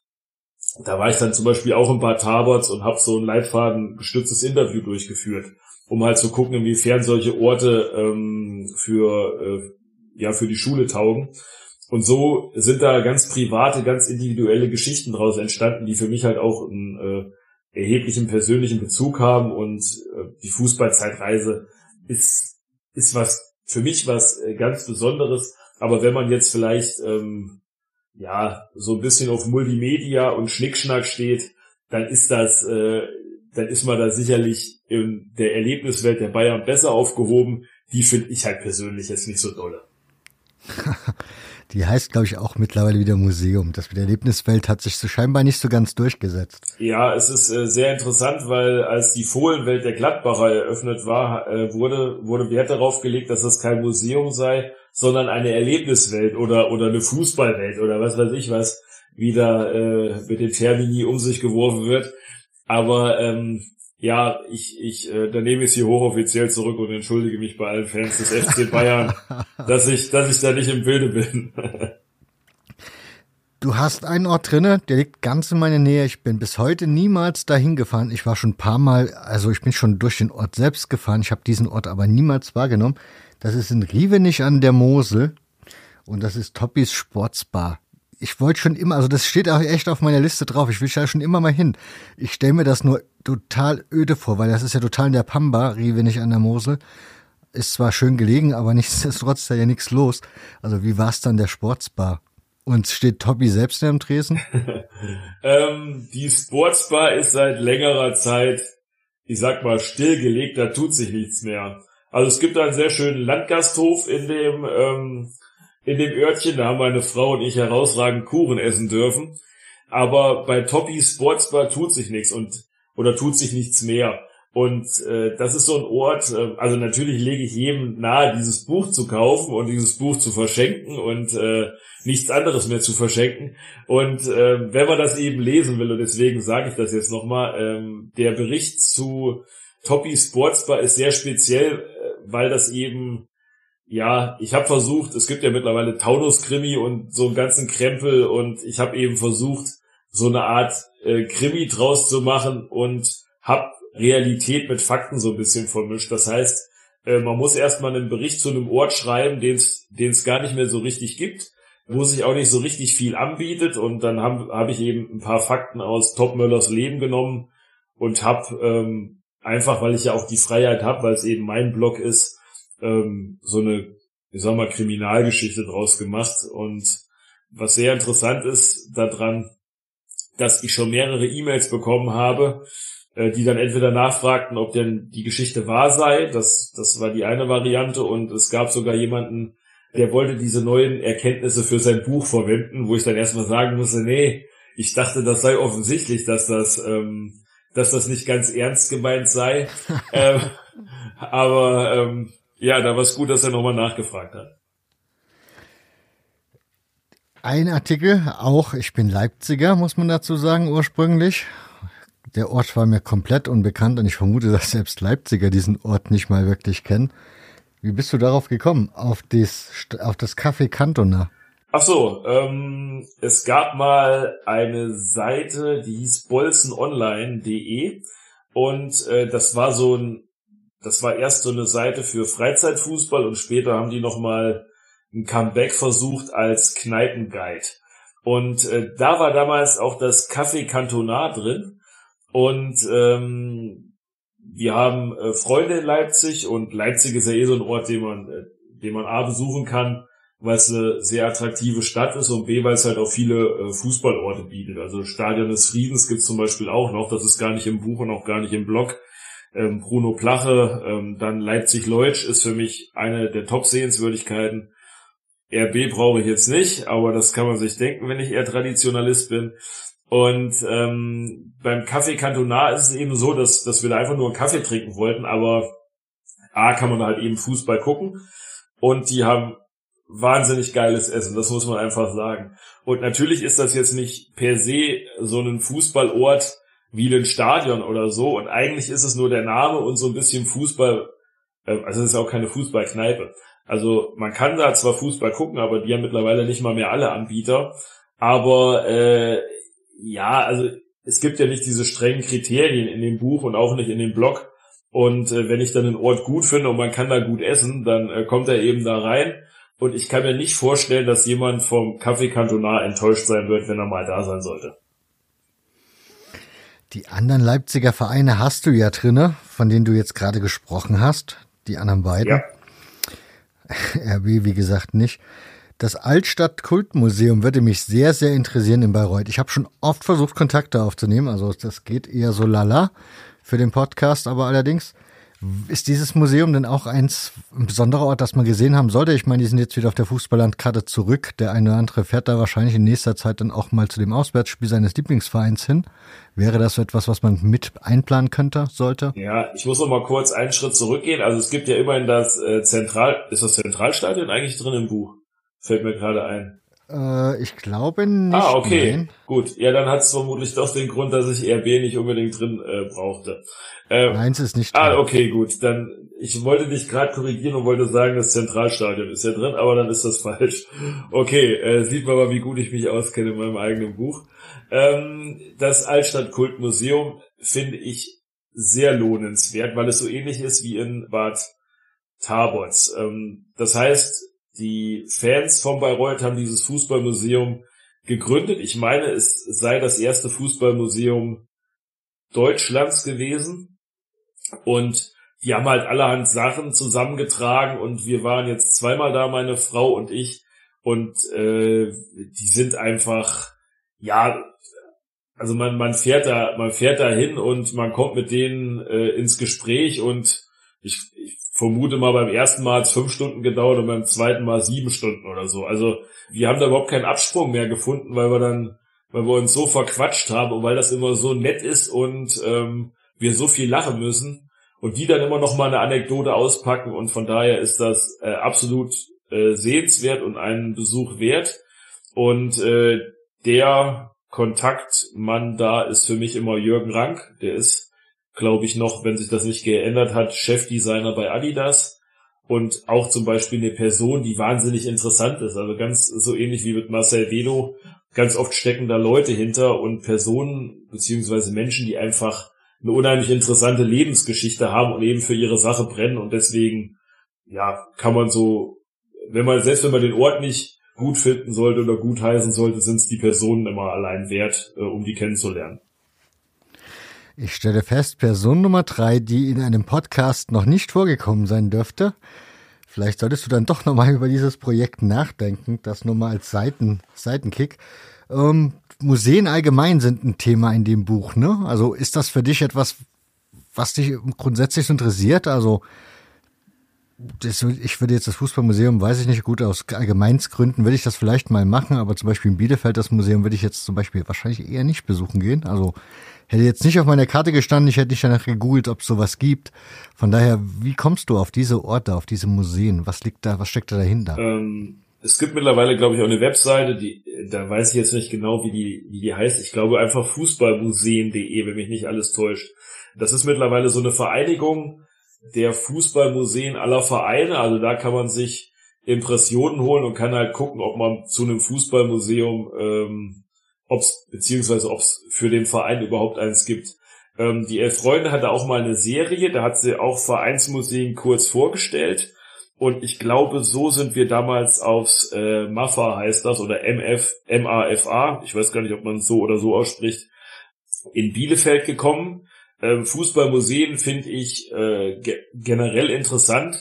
da war ich dann zum Beispiel auch in Bad Taberz und habe so ein leitfadengestütztes Interview durchgeführt, um halt zu gucken, inwiefern solche Orte ähm, für äh, ja für die Schule taugen. Und so sind da ganz private, ganz individuelle Geschichten draus entstanden, die für mich halt auch einen äh, erheblichen persönlichen Bezug haben. Und äh, die Fußballzeitreise ist ist was für mich was äh, ganz Besonderes. Aber wenn man jetzt vielleicht ähm, ja, so ein bisschen auf Multimedia und Schnickschnack steht, dann ist das, äh, dann ist man da sicherlich in der Erlebniswelt der Bayern besser aufgehoben. Die finde ich halt persönlich jetzt nicht so dolle. Die heißt, glaube ich, auch mittlerweile wieder Museum. Das mit der Erlebniswelt hat sich so scheinbar nicht so ganz durchgesetzt. Ja, es ist äh, sehr interessant, weil als die Fohlenwelt der Gladbacher eröffnet war, äh, wurde, wurde Wert darauf gelegt, dass das kein Museum sei, sondern eine Erlebniswelt oder oder eine Fußballwelt oder was weiß ich was, wieder äh, mit den Termini um sich geworfen wird. Aber ähm, ja, ich ich äh, dann nehme ich es hier hochoffiziell zurück und entschuldige mich bei allen Fans des F C Bayern, dass ich dass ich da nicht im Bilde bin. Du hast einen Ort drinne, der liegt ganz in meiner Nähe. Ich bin bis heute niemals dahin gefahren. Ich war schon ein paar Mal, also ich bin schon durch den Ort selbst gefahren. Ich habe diesen Ort aber niemals wahrgenommen. Das ist in Rievenich an der Mosel und das ist Toppis Sportsbar. Ich wollte schon immer, also das steht auch echt auf meiner Liste drauf. Ich will da schon immer mal hin. Ich stelle mir das nur total öde vor, weil das ist ja total in der Pampa, Rievenich an der Mosel. Ist zwar schön gelegen, aber nichtsdestotrotz ist da ja nichts los. Also wie war es dann der Sportsbar? Und steht Toppi selbst am Tresen? ähm, die Sportsbar ist seit längerer Zeit, ich sag mal, stillgelegt, da tut sich nichts mehr. Also es gibt einen sehr schönen Landgasthof in dem ähm, in dem Örtchen, da haben meine Frau und ich herausragend Kuchen essen dürfen. aber bei Topi Sportsbar tut sich nichts und oder tut sich nichts mehr. Und äh, das ist so ein Ort, äh, also natürlich lege ich jedem nahe, dieses Buch zu kaufen und dieses Buch zu verschenken und äh, nichts anderes mehr zu verschenken. Und äh, wenn man das eben lesen will, und deswegen sage ich das jetzt nochmal, ähm, der Bericht zu Topi Sportsbar ist sehr speziell, äh, weil das eben, ja, ich habe versucht, es gibt ja mittlerweile Taunus-Krimi und so einen ganzen Krempel und ich habe eben versucht, so eine Art äh, Krimi draus zu machen und habe Realität mit Fakten so ein bisschen vermischt. Das heißt, äh, man muss erstmal einen Bericht zu einem Ort schreiben, den es gar nicht mehr so richtig gibt, wo sich auch nicht so richtig viel anbietet. Und dann habe hab ich eben ein paar Fakten aus Topmöllers Leben genommen und habe ähm, einfach, weil ich ja auch die Freiheit habe, weil es eben mein Blog ist, ähm, so eine, ich sag mal, Kriminalgeschichte draus gemacht. Und was sehr interessant ist daran, dass ich schon mehrere E-Mails bekommen habe, die dann entweder nachfragten, ob denn die Geschichte wahr sei, das das war die eine Variante, und es gab sogar jemanden, der wollte diese neuen Erkenntnisse für sein Buch verwenden, wo ich dann erstmal sagen musste, nee, ich dachte, das sei offensichtlich, dass das ähm, dass das nicht ganz ernst gemeint sei, ähm, aber ähm, ja, da war es gut, dass er nochmal nachgefragt hat. Ein Artikel, auch ich bin Leipziger, muss man dazu sagen, ursprünglich. Der Ort war mir komplett unbekannt und ich vermute, dass selbst Leipziger diesen Ort nicht mal wirklich kennen. Wie bist du darauf gekommen, auf das, auf das Café Cantona? Ach so, ähm, es gab mal eine Seite, die hieß bolzenonline punkt de und äh, das war so ein, das war erst so eine Seite für Freizeitfußball und später haben die nochmal ein Comeback versucht als Kneipenguide. Und äh, da war damals auch das Café Cantona drin. Und ähm, wir haben äh, Freunde in Leipzig und Leipzig ist ja eh so ein Ort, den man, äh, den man A besuchen kann, weil es eine sehr attraktive Stadt ist und B, weil es halt auch viele äh, Fußballorte bietet. Also Stadion des Friedens gibt es zum Beispiel auch noch, das ist gar nicht im Buch und auch gar nicht im Blog. Ähm, Bruno Plache, ähm, dann Leipzig-Leutsch ist für mich eine der Top-Sehenswürdigkeiten. R B brauche ich jetzt nicht, aber das kann man sich denken, wenn ich eher Traditionalist bin. Und ähm, beim Café Cantona ist es eben so, dass dass wir da einfach nur einen Kaffee trinken wollten, aber A, kann man halt eben Fußball gucken und die haben wahnsinnig geiles Essen, das muss man einfach sagen. Und natürlich ist das jetzt nicht per se so ein Fußballort wie ein Stadion oder so und eigentlich ist es nur der Name und so ein bisschen Fußball, äh, also es ist auch keine Fußballkneipe. Also man kann da zwar Fußball gucken, aber die haben mittlerweile nicht mal mehr alle Anbieter, aber äh, ja, also es gibt ja nicht diese strengen Kriterien in dem Buch und auch nicht in dem Blog. Und äh, wenn ich dann einen Ort gut finde und man kann da gut essen, dann äh, kommt er eben da rein. Und ich kann mir nicht vorstellen, dass jemand vom Café Cantona enttäuscht sein wird, wenn er mal da sein sollte. Die anderen Leipziger Vereine hast du ja drinne, von denen du jetzt gerade gesprochen hast. Die anderen beiden. Ja. R B, wie gesagt, nicht. Das Altstadt-Kultmuseum würde mich sehr, sehr interessieren in Bayreuth. Ich habe schon oft versucht, Kontakte aufzunehmen, also das geht eher so lala für den Podcast, aber allerdings ist dieses Museum denn auch eins, ein besonderer Ort, das man gesehen haben sollte? Ich meine, die sind jetzt wieder auf der Fußballlandkarte zurück. Der eine oder andere fährt da wahrscheinlich in nächster Zeit dann auch mal zu dem Auswärtsspiel seines Lieblingsvereins hin. Wäre das so etwas, was man mit einplanen könnte, sollte? Ja, ich muss noch mal kurz einen Schritt zurückgehen. Also es gibt ja immerhin das äh, Zentral, ist das Zentralstadion eigentlich drin im Buch? Fällt mir gerade ein. Äh, ich glaube nicht. Ah, okay. Nein. Gut. Ja, dann hat es vermutlich doch den Grund, dass ich R B nicht unbedingt drin äh, brauchte. Ähm, Nein, es ist nicht drin. Ah, okay, gut. Dann, ich wollte dich gerade korrigieren und wollte sagen, das Zentralstadion ist ja drin, aber dann ist das falsch. Okay, äh, sieht man mal, wie gut ich mich auskenne in meinem eigenen Buch. Ähm, das Altstadt-Kultmuseum finde ich sehr lohnenswert, weil es so ähnlich ist wie in Bad Tabots. Ähm, das heißt, die Fans von Bayreuth haben dieses Fußballmuseum gegründet. Ich meine, es sei das erste Fußballmuseum Deutschlands gewesen. Und die haben halt allerhand Sachen zusammengetragen und wir waren jetzt zweimal da, meine Frau und ich. Und äh, die sind einfach, ja, also man man fährt da, man fährt da hin und man kommt mit denen äh, ins Gespräch und ich, ich vermute mal, beim ersten Mal hat es fünf Stunden gedauert und beim zweiten Mal sieben Stunden oder so. Also wir haben da überhaupt keinen Absprung mehr gefunden, weil wir dann weil wir uns so verquatscht haben und weil das immer so nett ist und ähm, wir so viel lachen müssen und die dann immer noch mal eine Anekdote auspacken und von daher ist das äh, absolut äh, sehenswert und einen Besuch wert und äh, der Kontaktmann da ist für mich immer Jürgen Rank, der ist, glaube ich, noch, wenn sich das nicht geändert hat, Chefdesigner bei Adidas und auch zum Beispiel eine Person, die wahnsinnig interessant ist, also ganz so ähnlich wie mit Marcel Vedo, ganz oft stecken da Leute hinter und Personen beziehungsweise Menschen, die einfach eine unheimlich interessante Lebensgeschichte haben und eben für ihre Sache brennen und deswegen, ja, kann man so, wenn man, selbst wenn man den Ort nicht gut finden sollte oder gut heißen sollte, sind es die Personen immer allein wert, äh, um die kennenzulernen. Ich stelle fest, Person Nummer drei, die in einem Podcast noch nicht vorgekommen sein dürfte. Vielleicht solltest du dann doch nochmal über dieses Projekt nachdenken, das nur mal als Seiten, Seitenkick. Ähm, Museen allgemein sind ein Thema in dem Buch, ne? Also ist das für dich etwas, was dich grundsätzlich interessiert? Also das, ich würde jetzt das Fußballmuseum, weiß ich nicht, gut, aus Allgemeinsgründen würde ich das vielleicht mal machen, aber zum Beispiel in Bielefeld das Museum würde ich jetzt zum Beispiel wahrscheinlich eher nicht besuchen gehen. Also hätte jetzt nicht auf meiner Karte gestanden, ich hätte nicht danach gegoogelt, ob es sowas gibt. Von daher, wie kommst du auf diese Orte, auf diese Museen? Was liegt da, was steckt da dahinter? Ähm, es gibt mittlerweile, glaube ich, auch eine Webseite, die, da weiß ich jetzt nicht genau, wie die, wie die heißt. Ich glaube einfach fußballmuseen punkt de, wenn mich nicht alles täuscht. Das ist mittlerweile so eine Vereinigung der Fußballmuseen aller Vereine. Also da kann man sich Impressionen holen und kann halt gucken, ob man zu einem Fußballmuseum, ähm, ob's, beziehungsweise ob's für den Verein überhaupt eins gibt. Ähm, die Elf Freunde hatte auch mal eine Serie, da hat sie auch Vereinsmuseen kurz vorgestellt. Und ich glaube, so sind wir damals aufs äh, M A F A heißt das, oder M F, M A F A, ich weiß gar nicht, ob man es so oder so ausspricht, in Bielefeld gekommen. Ähm, Fußballmuseen finde ich äh, ge- generell interessant,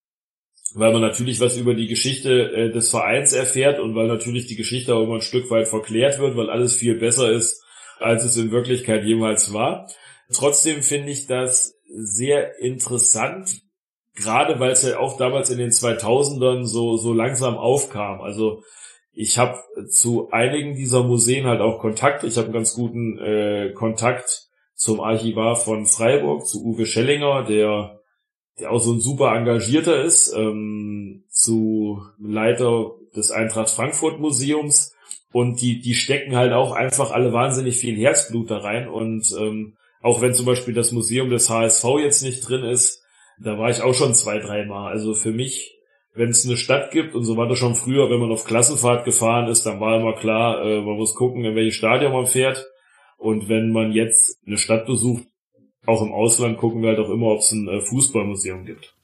weil man natürlich was über die Geschichte äh, des Vereins erfährt und weil natürlich die Geschichte auch immer ein Stück weit verklärt wird, weil alles viel besser ist, als es in Wirklichkeit jemals war. Trotzdem finde ich das sehr interessant, gerade weil es ja auch damals in den zweitausendern so so langsam aufkam. Also ich habe zu einigen dieser Museen halt auch Kontakt. Ich habe einen ganz guten äh, Kontakt zum Archivar von Freiburg, zu Uwe Schellinger, der der auch so ein super Engagierter ist, ähm, zu Leiter des Eintracht Frankfurt Museums. Und die die stecken halt auch einfach alle wahnsinnig viel Herzblut da rein. Und ähm, auch wenn zum Beispiel das Museum des H S V jetzt nicht drin ist, da war ich auch schon zwei, dreimal. Also für mich, wenn es eine Stadt gibt, und so war das schon früher, wenn man auf Klassenfahrt gefahren ist, dann war immer klar, äh, man muss gucken, in welches Stadion man fährt. Und wenn man jetzt eine Stadt besucht, auch im Ausland, gucken wir halt auch immer, ob es ein äh, Fußballmuseum gibt.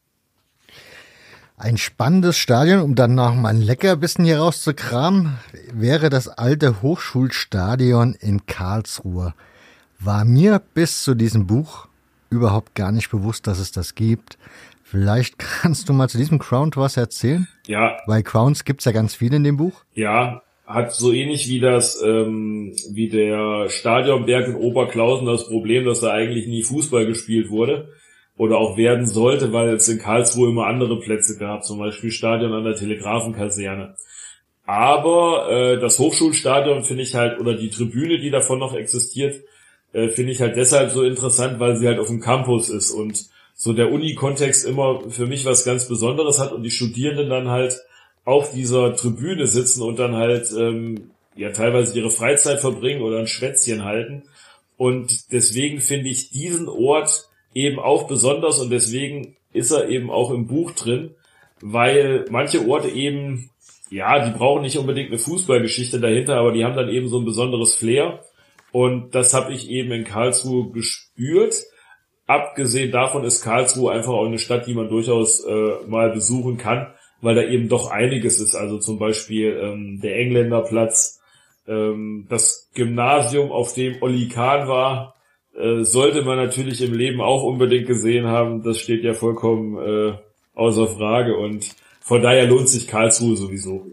Ein spannendes Stadion, um dann noch mal ein Leckerbissen hier rauszukramen, wäre das alte Hochschulstadion in Karlsruhe. War mir bis zu diesem Buch überhaupt gar nicht bewusst, dass es das gibt. Vielleicht kannst du mal zu diesem Ground was erzählen? Ja. Weil Grounds gibt's ja ganz viele in dem Buch. Ja, hat so ähnlich wie das, ähm, wie der Stadionberg in Oberklausen das Problem, dass da eigentlich nie Fußball gespielt wurde oder auch werden sollte, weil es in Karlsruhe immer andere Plätze gab, zum Beispiel Stadion an der Telegrafenkaserne. Aber äh, das Hochschulstadion finde ich halt, oder die Tribüne, die davon noch existiert, äh, finde ich halt deshalb so interessant, weil sie halt auf dem Campus ist und so der Uni-Kontext immer für mich was ganz Besonderes hat und die Studierenden dann halt auf dieser Tribüne sitzen und dann halt ähm, ja teilweise ihre Freizeit verbringen oder ein Schwätzchen halten. Und deswegen finde ich diesen Ort eben auch besonders und deswegen ist er eben auch im Buch drin, weil manche Orte eben, ja, die brauchen nicht unbedingt eine Fußballgeschichte dahinter, aber die haben dann eben so ein besonderes Flair. Und das habe ich eben in Karlsruhe gespürt. Abgesehen davon ist Karlsruhe einfach auch eine Stadt, die man durchaus äh, mal besuchen kann, weil da eben doch einiges ist. Also zum Beispiel ähm, der Engländerplatz, ähm, das Gymnasium, auf dem Olli Kahn war, äh, sollte man natürlich im Leben auch unbedingt gesehen haben. Das steht ja vollkommen äh, außer Frage und von daher lohnt sich Karlsruhe sowieso.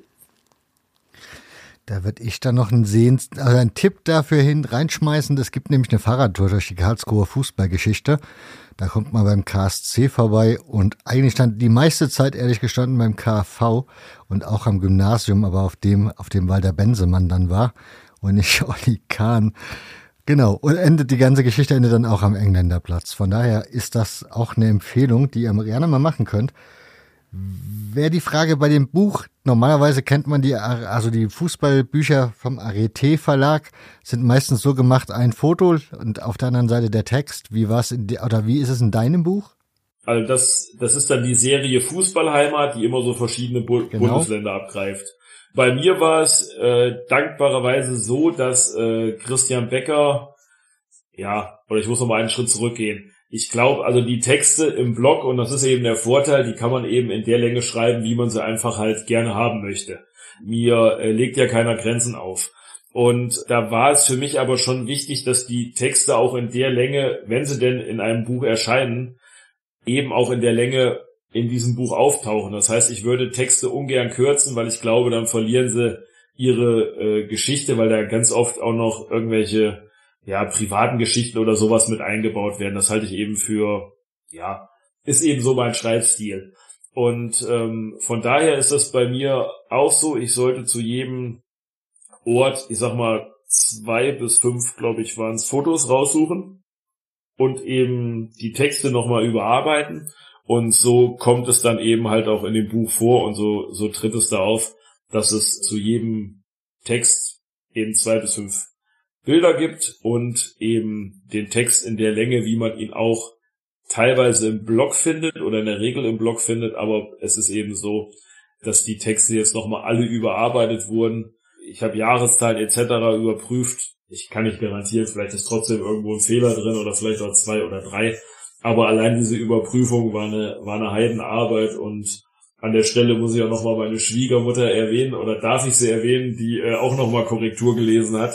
Da würde ich dann noch einen, Sehens-, also einen Tipp dafür hin reinschmeißen. Es gibt nämlich eine Fahrradtour durch die Karlsruher Fußballgeschichte. Da kommt man beim K S C vorbei und eigentlich stand die meiste Zeit ehrlich gestanden beim K A V und auch am Gymnasium, aber auf dem, auf dem Walter Bensemann dann war. und nicht Olli Kahn. Genau, und endet die ganze Geschichte endet dann auch am Engländerplatz. Von daher ist das auch eine Empfehlung, die ihr gerne mal machen könnt. Wäre die Frage bei dem Buch, normalerweise kennt man die, also die Fußballbücher vom Arete Verlag sind meistens so gemacht, ein Foto und auf der anderen Seite der Text. Wie war's in, oder wie ist es in deinem Buch? Also das, das ist dann die Serie Fußballheimat, die immer so verschiedene Bu- Genau. Bundesländer abgreift. Bei mir war es äh, dankbarerweise so, dass äh, Christian Becker, ja, oder ich muss noch mal einen Schritt zurückgehen. Ich glaube, also die Texte im Blog, und das ist eben der Vorteil, die kann man eben in der Länge schreiben, wie man sie einfach halt gerne haben möchte. Mir äh, legt ja keiner Grenzen auf. Und da war es für mich aber schon wichtig, dass die Texte auch in der Länge, wenn sie denn in einem Buch erscheinen, eben auch in der Länge in diesem Buch auftauchen. Das heißt, ich würde Texte ungern kürzen, weil ich glaube, dann verlieren sie ihre äh, Geschichte, weil da ganz oft auch noch irgendwelche ja, privaten Geschichten oder sowas mit eingebaut werden. Das halte ich eben für, ja, ist eben so mein Schreibstil. Und ähm, von daher ist das bei mir auch so, ich sollte zu jedem Ort, ich sag mal, zwei bis fünf, glaube ich, waren es, Fotos raussuchen und eben die Texte nochmal überarbeiten. Und so kommt es dann eben halt auch in dem Buch vor und so, so tritt es da auf, dass es zu jedem Text eben zwei bis fünf Bilder gibt und eben den Text in der Länge, wie man ihn auch teilweise im Blog findet oder in der Regel im Blog findet, aber es ist eben so, dass die Texte jetzt nochmal alle überarbeitet wurden. Ich habe Jahreszahlen et cetera überprüft. Ich kann nicht garantieren, vielleicht ist trotzdem irgendwo ein Fehler drin oder vielleicht auch zwei oder drei. Aber allein diese Überprüfung war eine, war eine Heidenarbeit, und an der Stelle muss ich auch nochmal meine Schwiegermutter erwähnen, oder darf ich sie erwähnen, die äh, auch nochmal Korrektur gelesen hat.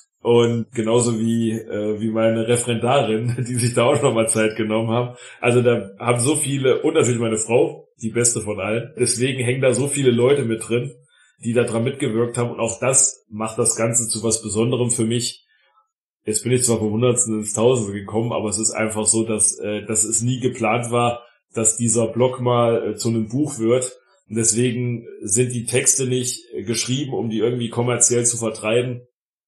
Und genauso wie äh, wie meine Referendarin, die sich da auch nochmal Zeit genommen haben. Also da haben so viele, und natürlich meine Frau, die beste von allen. Deswegen hängen da so viele Leute mit drin, die da dran mitgewirkt haben. Und auch das macht das Ganze zu was Besonderem für mich. Jetzt bin ich zwar vom Hundertsten ins Tausende gekommen, aber es ist einfach so, dass, äh, dass es nie geplant war, dass dieser Blog mal äh, zu einem Buch wird. Und deswegen sind die Texte nicht äh, geschrieben, um die irgendwie kommerziell zu vertreiben,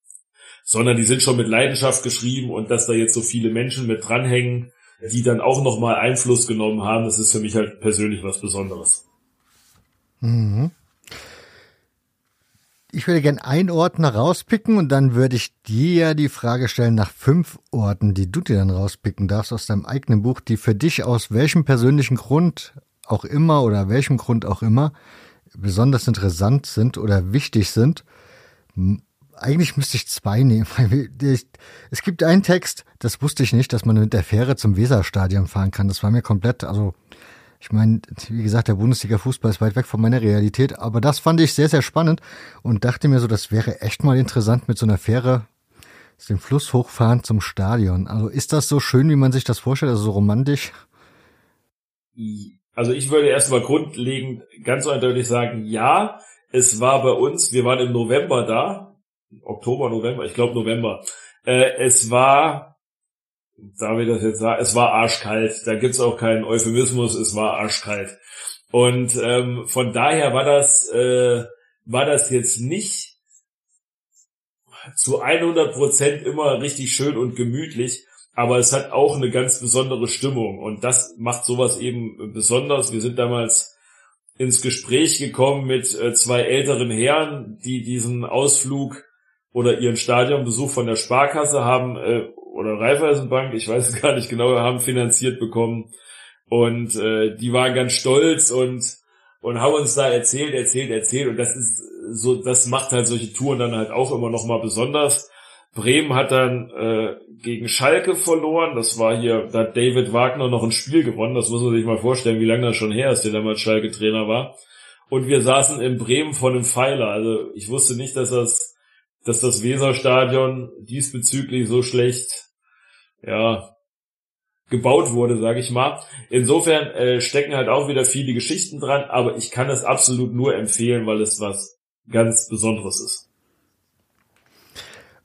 sondern die sind schon mit Leidenschaft geschrieben, und dass da jetzt so viele Menschen mit dranhängen, die dann auch nochmal Einfluss genommen haben, das ist für mich halt persönlich was Besonderes. Mhm. Ich würde gerne einen Ort noch rauspicken, und dann würde ich dir die Frage stellen nach fünf Orten, die du dir dann rauspicken darfst aus deinem eigenen Buch, die für dich aus welchem persönlichen Grund auch immer oder welchem Grund auch immer besonders interessant sind oder wichtig sind. Eigentlich müsste ich zwei nehmen. Es gibt einen Text, das wusste ich nicht, dass man mit der Fähre zum Weserstadion fahren kann. Das war mir komplett, also ich meine, wie gesagt, der Bundesliga-Fußball ist weit weg von meiner Realität, aber das fand ich sehr, sehr spannend und dachte mir so, das wäre echt mal interessant, mit so einer Fähre den Fluss hochfahren zum Stadion. Also ist das so schön, wie man sich das vorstellt, also so romantisch? Also ich würde erstmal grundlegend ganz eindeutig sagen, ja, es war bei uns, wir waren im November da, Oktober, November, ich glaube November. Äh, es war, darf ich das jetzt sagen, es war arschkalt. Da gibt's auch keinen Euphemismus, es war arschkalt. Und ähm, von daher war das, äh, war das jetzt nicht zu hundert Prozent immer richtig schön und gemütlich, aber es hat auch eine ganz besondere Stimmung, und das macht sowas eben besonders. Wir sind damals ins Gespräch gekommen mit äh, zwei älteren Herren, die diesen Ausflug oder ihren Stadionbesuch von der Sparkasse haben, äh, oder Raiffeisenbank, ich weiß es gar nicht genau, haben finanziert bekommen. Und äh, die waren ganz stolz und und haben uns da erzählt, erzählt, erzählt. Und das ist so, das macht halt solche Touren dann halt auch immer noch mal besonders. Bremen hat dann äh, gegen Schalke verloren. Das war hier, da hat David Wagner noch ein Spiel gewonnen. Das muss man sich mal vorstellen, wie lange das schon her ist, der damals Schalke-Trainer war. Und wir saßen in Bremen vor einem Pfeiler. Also ich wusste nicht, dass das dass das Weserstadion diesbezüglich so schlecht, ja, gebaut wurde, sage ich mal. Insofern äh, stecken halt auch wieder viele Geschichten dran, aber ich kann es absolut nur empfehlen, weil es was ganz Besonderes ist.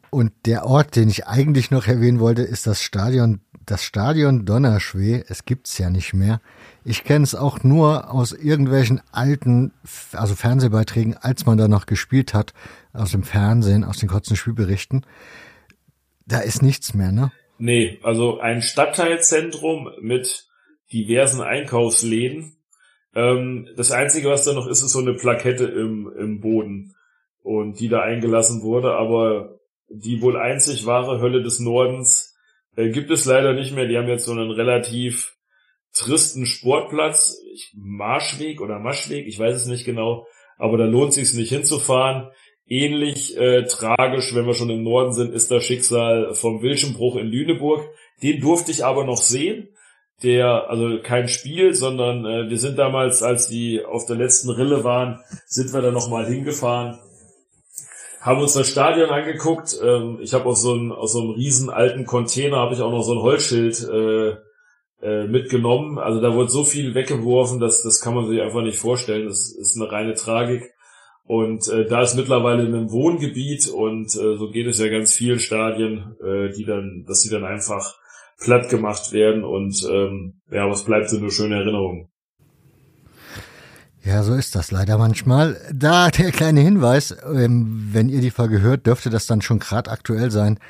Und der Ort, den ich eigentlich noch erwähnen wollte, ist das Stadion, das Stadion Donnerschweh. Es gibt's ja nicht mehr. Ich kenne es auch nur aus irgendwelchen alten, also Fernsehbeiträgen, als man da noch gespielt hat, aus dem Fernsehen, aus den kurzen Spielberichten. Da ist nichts mehr, ne? Nee, also ein Stadtteilzentrum mit diversen Einkaufsläden. Ähm, das Einzige, was da noch ist, ist so eine Plakette im, im Boden und die da eingelassen wurde, aber die wohl einzig wahre Hölle des Nordens äh, gibt es leider nicht mehr. Die haben jetzt so einen relativ tristen Sportplatz, Marschweg oder Maschweg, ich weiß es nicht genau, aber da lohnt sich's nicht hinzufahren. Ähnlich äh, tragisch, wenn wir schon im Norden sind, ist das Schicksal vom Wilschenbruch in Lüneburg. Den durfte ich aber noch sehen. Der, also kein Spiel, sondern äh, wir sind damals, als die auf der letzten Rille waren, sind wir da nochmal hingefahren, haben uns das Stadion angeguckt. Ähm, ich habe aus so einem aus so einem riesen alten Container habe ich auch noch so ein Holzschild äh, äh, mitgenommen. Also da wurde so viel weggeworfen, dass das kann man sich einfach nicht vorstellen. Das ist eine reine Tragik. Und äh, da ist mittlerweile in einem Wohngebiet und äh, so geht es ja ganz vielen Stadien, äh, die dann, dass sie dann einfach platt gemacht werden und ähm, ja, was bleibt so eine schöne Erinnerung. Ja, so ist das leider manchmal. Da der kleine Hinweis, ähm, wenn ihr die Folge hört, dürfte das dann schon gerade aktuell sein.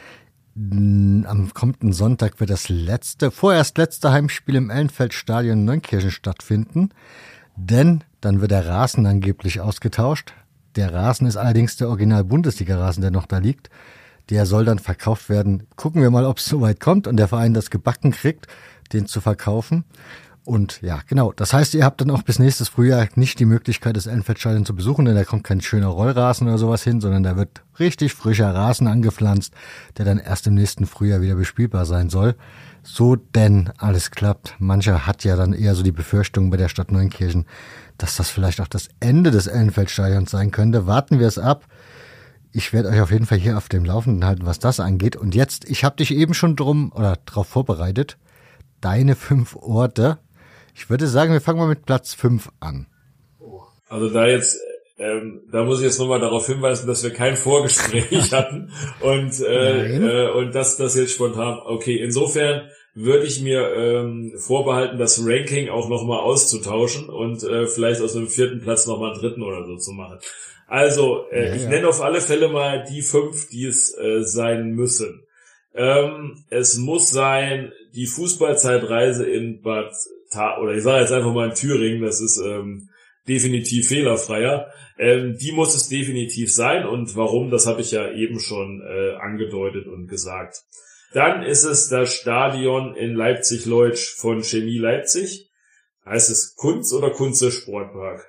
Am kommenden Sonntag wird das letzte, vorerst letzte Heimspiel im Ellenfeldstadion in Neunkirchen stattfinden, denn dann wird der Rasen angeblich ausgetauscht. Der Rasen ist allerdings der Original-Bundesliga-Rasen, der noch da liegt. Der soll dann verkauft werden. Gucken wir mal, ob es soweit kommt und der Verein das gebacken kriegt, den zu verkaufen. Und ja, genau. Das heißt, ihr habt dann auch bis nächstes Frühjahr nicht die Möglichkeit, das Ellenfeldstadion zu besuchen, denn da kommt kein schöner Rollrasen oder sowas hin, sondern da wird richtig frischer Rasen angepflanzt, der dann erst im nächsten Frühjahr wieder bespielbar sein soll. So denn alles klappt. Mancher hat ja dann eher so die Befürchtung bei der Stadt Neunkirchen, dass das vielleicht auch das Ende des Ellenfeldstadions sein könnte. Warten wir es ab. Ich werde euch auf jeden Fall hier auf dem Laufenden halten, was das angeht. Und jetzt, ich habe dich eben schon drum oder darauf vorbereitet, deine fünf Orte. Ich würde sagen, wir fangen mal mit Platz fünf an. Also da jetzt, ähm, da muss ich jetzt nochmal darauf hinweisen, dass wir kein Vorgespräch hatten und äh, äh, und dass das jetzt spontan. Okay, insofern würde ich mir ähm, vorbehalten, das Ranking auch nochmal auszutauschen und äh, vielleicht aus dem vierten Platz nochmal einen dritten oder so zu machen. Also, äh, ja, ich ja. nenne auf alle Fälle mal die fünf, die es äh, sein müssen. Ähm, es muss sein, die Fußballzeitreise in Bad Ta- oder ich sage jetzt einfach mal in Thüringen, das ist ähm, definitiv fehlerfreier. Ähm, die muss es definitiv sein und warum, das habe ich ja eben schon äh, angedeutet und gesagt. Dann ist es das Stadion in Leipzig-Leutsch von Chemie Leipzig. Heißt es Kunz oder Kunze Sportpark?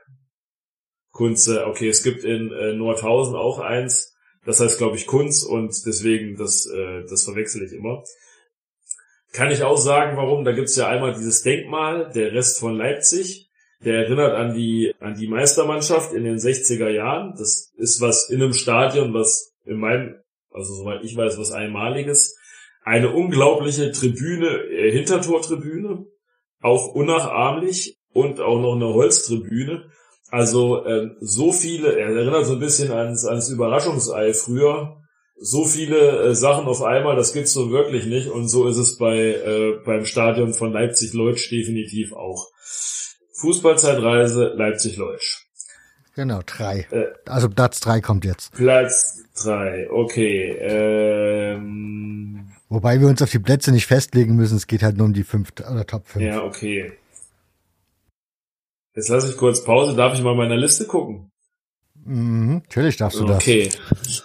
Kunze, okay, es gibt in äh, Nordhausen auch eins, das heißt, glaube ich, Kunz und deswegen, das äh, das verwechsel ich immer. Kann ich auch sagen, warum, da gibt's ja einmal dieses Denkmal, der Rest von Leipzig, der erinnert an die an die Meistermannschaft in den sechziger Jahren. Das ist was in einem Stadion, was in meinem, also soweit ich weiß, was Einmaliges. Eine unglaubliche Tribüne, äh, Hintertortribüne, auch unnachahmlich und auch noch eine Holztribüne. Also ähm, so viele, er erinnert so ein bisschen ans, ans Überraschungsei früher, so viele äh, Sachen auf einmal, das gibt's so wirklich nicht und so ist es bei äh, beim Stadion von Leipzig-Leutsch definitiv auch. Fußballzeitreise Leipzig-Leutsch. Genau, drei. Äh, also Platz drei kommt jetzt. Platz drei, okay. Ähm, Wobei wir uns auf die Plätze nicht festlegen müssen, es geht halt nur um die fünf oder Top fünf. Ja, okay. Jetzt lasse ich kurz Pause. Darf ich mal meiner Liste gucken? Mhm, natürlich darfst du okay. das. Okay.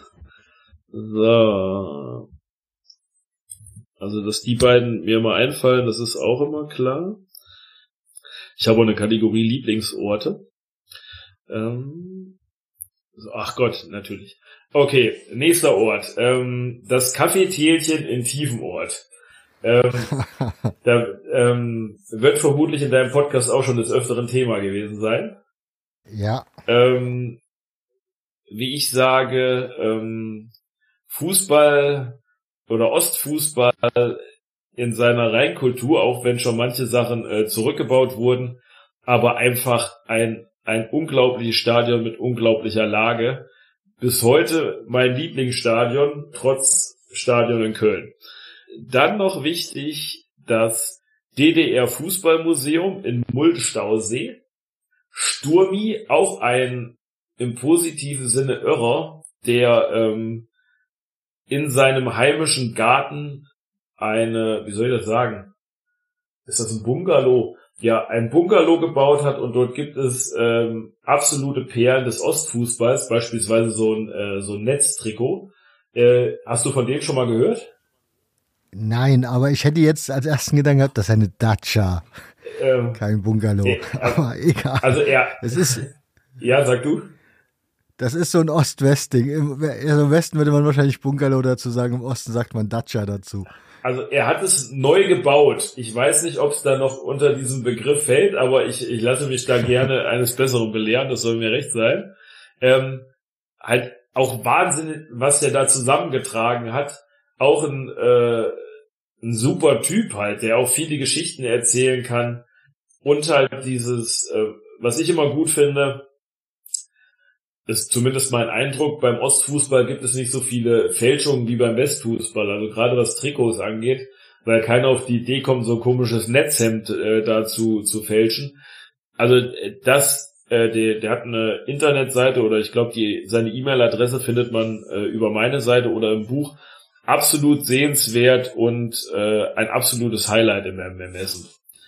So. Also, dass die beiden mir mal einfallen, das ist auch immer klar. Ich habe auch eine Kategorie Lieblingsorte. Ähm, ach Gott, natürlich. Okay, nächster Ort. Ähm, das Kaffeetälchen in Tiefenort. Ähm, da ähm, wird vermutlich in deinem Podcast auch schon des Öfteren Thema gewesen sein. Ja. Ähm, wie ich sage, ähm, Fußball oder Ostfußball in seiner Reinkultur, auch wenn schon manche Sachen äh, zurückgebaut wurden, aber einfach ein ein unglaubliches Stadion mit unglaublicher Lage. bis heute mein Lieblingsstadion, trotz Stadion in Köln. Dann noch wichtig, das D D R-Fußballmuseum in Muldenstausee. Sturmi, auch ein im positiven Sinne Irrer, der ähm, in seinem heimischen Garten eine, wie soll ich das sagen, ist das ein Bungalow? Ja, ein Bungalow gebaut hat und dort gibt es ähm, absolute Perlen des Ostfußballs, beispielsweise so ein äh, so ein Netztrikot. Äh, hast du von dem schon mal gehört? Nein, aber ich hätte jetzt als ersten Gedanken gehabt, das ist eine Datscha, ähm, kein Bungalow. Äh, also, aber egal. Also er, es ist, ja, sag du. Das ist so ein Ost-West-Ding. Im, also Im Westen würde man wahrscheinlich Bungalow dazu sagen, im Osten sagt man Datscha dazu. Also er hat es neu gebaut. Ich weiß nicht, ob es da noch unter diesem Begriff fällt, aber ich, ich lasse mich da gerne eines Besseren belehren, das soll mir recht sein. Ähm, halt auch Wahnsinn, was der da zusammengetragen hat. Auch ein, äh, ein super Typ halt, der auch viele Geschichten erzählen kann. Und halt dieses, äh, was ich immer gut finde, ist zumindest mein Eindruck, beim Ostfußball gibt es nicht so viele Fälschungen wie beim Westfußball, also gerade was Trikots angeht, weil keiner auf die Idee kommt, so ein komisches Netzhemd äh, dazu zu fälschen. Also das, äh, der, der hat eine Internetseite oder ich glaube, die seine E-Mail-Adresse findet man äh, über meine Seite oder im Buch. Absolut sehenswert und äh, ein absolutes Highlight im M M S.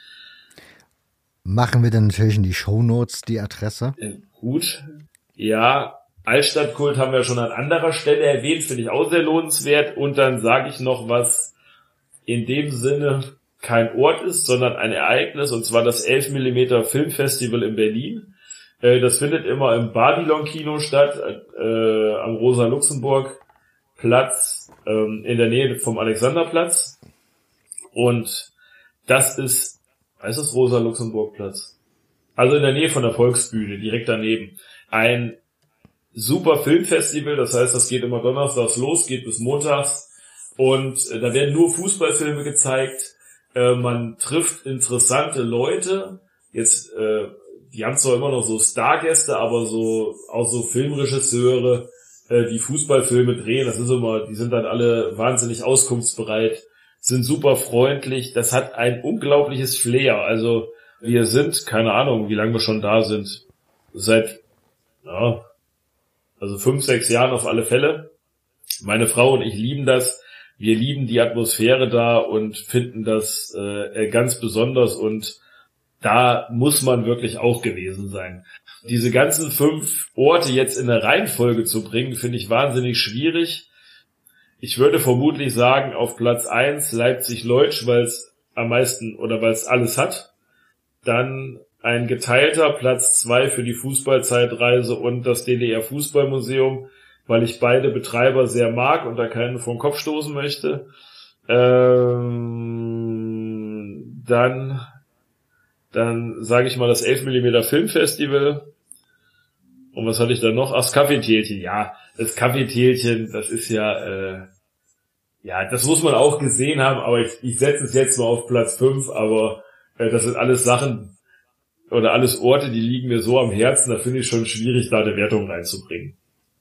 Machen wir dann natürlich in die Shownotes die Adresse. Äh, gut. Ja, Altstadtkult haben wir schon an anderer Stelle erwähnt, finde ich auch sehr lohnenswert. Und dann sage ich noch, was in dem Sinne kein Ort ist, sondern ein Ereignis, und zwar das elf Millimeter Filmfestival in Berlin. Äh, das findet immer im Babylon-Kino statt, äh, am Rosa-Luxemburg-Platz, ähm, in der Nähe vom Alexanderplatz. Und das ist, heißt das Rosa-Luxemburg-Platz? Also in der Nähe von der Volksbühne, direkt daneben. Ein super Filmfestival, das heißt, das geht immer donnerstags los, geht bis montags und äh, da werden nur Fußballfilme gezeigt. Äh, man trifft interessante Leute. Jetzt, äh, die haben zwar immer noch so Stargäste, aber so auch so Filmregisseure, äh, die Fußballfilme drehen. Das ist immer, die sind dann alle wahnsinnig auskunftsbereit, sind super freundlich. Das hat ein unglaubliches Flair. Also wir sind, keine Ahnung, wie lange wir schon da sind, seit ja, also fünf, sechs Jahren auf alle Fälle. Meine Frau und ich lieben das. Wir lieben die Atmosphäre da und finden das äh, ganz besonders und da muss man wirklich auch gewesen sein. Diese ganzen fünf Orte jetzt in der Reihenfolge zu bringen, finde ich wahnsinnig schwierig. Ich würde vermutlich sagen, auf Platz eins Leipzig-Leutsch, weil es am meisten oder weil es alles hat. Dann ein geteilter Platz zwei für die Fußballzeitreise und das D D R-Fußballmuseum, weil ich beide Betreiber sehr mag und da keinen vom Kopf stoßen möchte. Ähm, dann dann sage ich mal das elf Millimeter Filmfestival. Und was hatte ich da noch? Ach, das Kaffeetälchen. Ja, das Kaffeetälchen, das ist ja, äh, ja, das muss man auch gesehen haben, aber ich, ich setze es jetzt mal auf Platz fünf, aber äh, das sind alles Sachen, oder alles Orte, die liegen mir so am Herzen, da finde ich schon schwierig, da eine Wertung reinzubringen.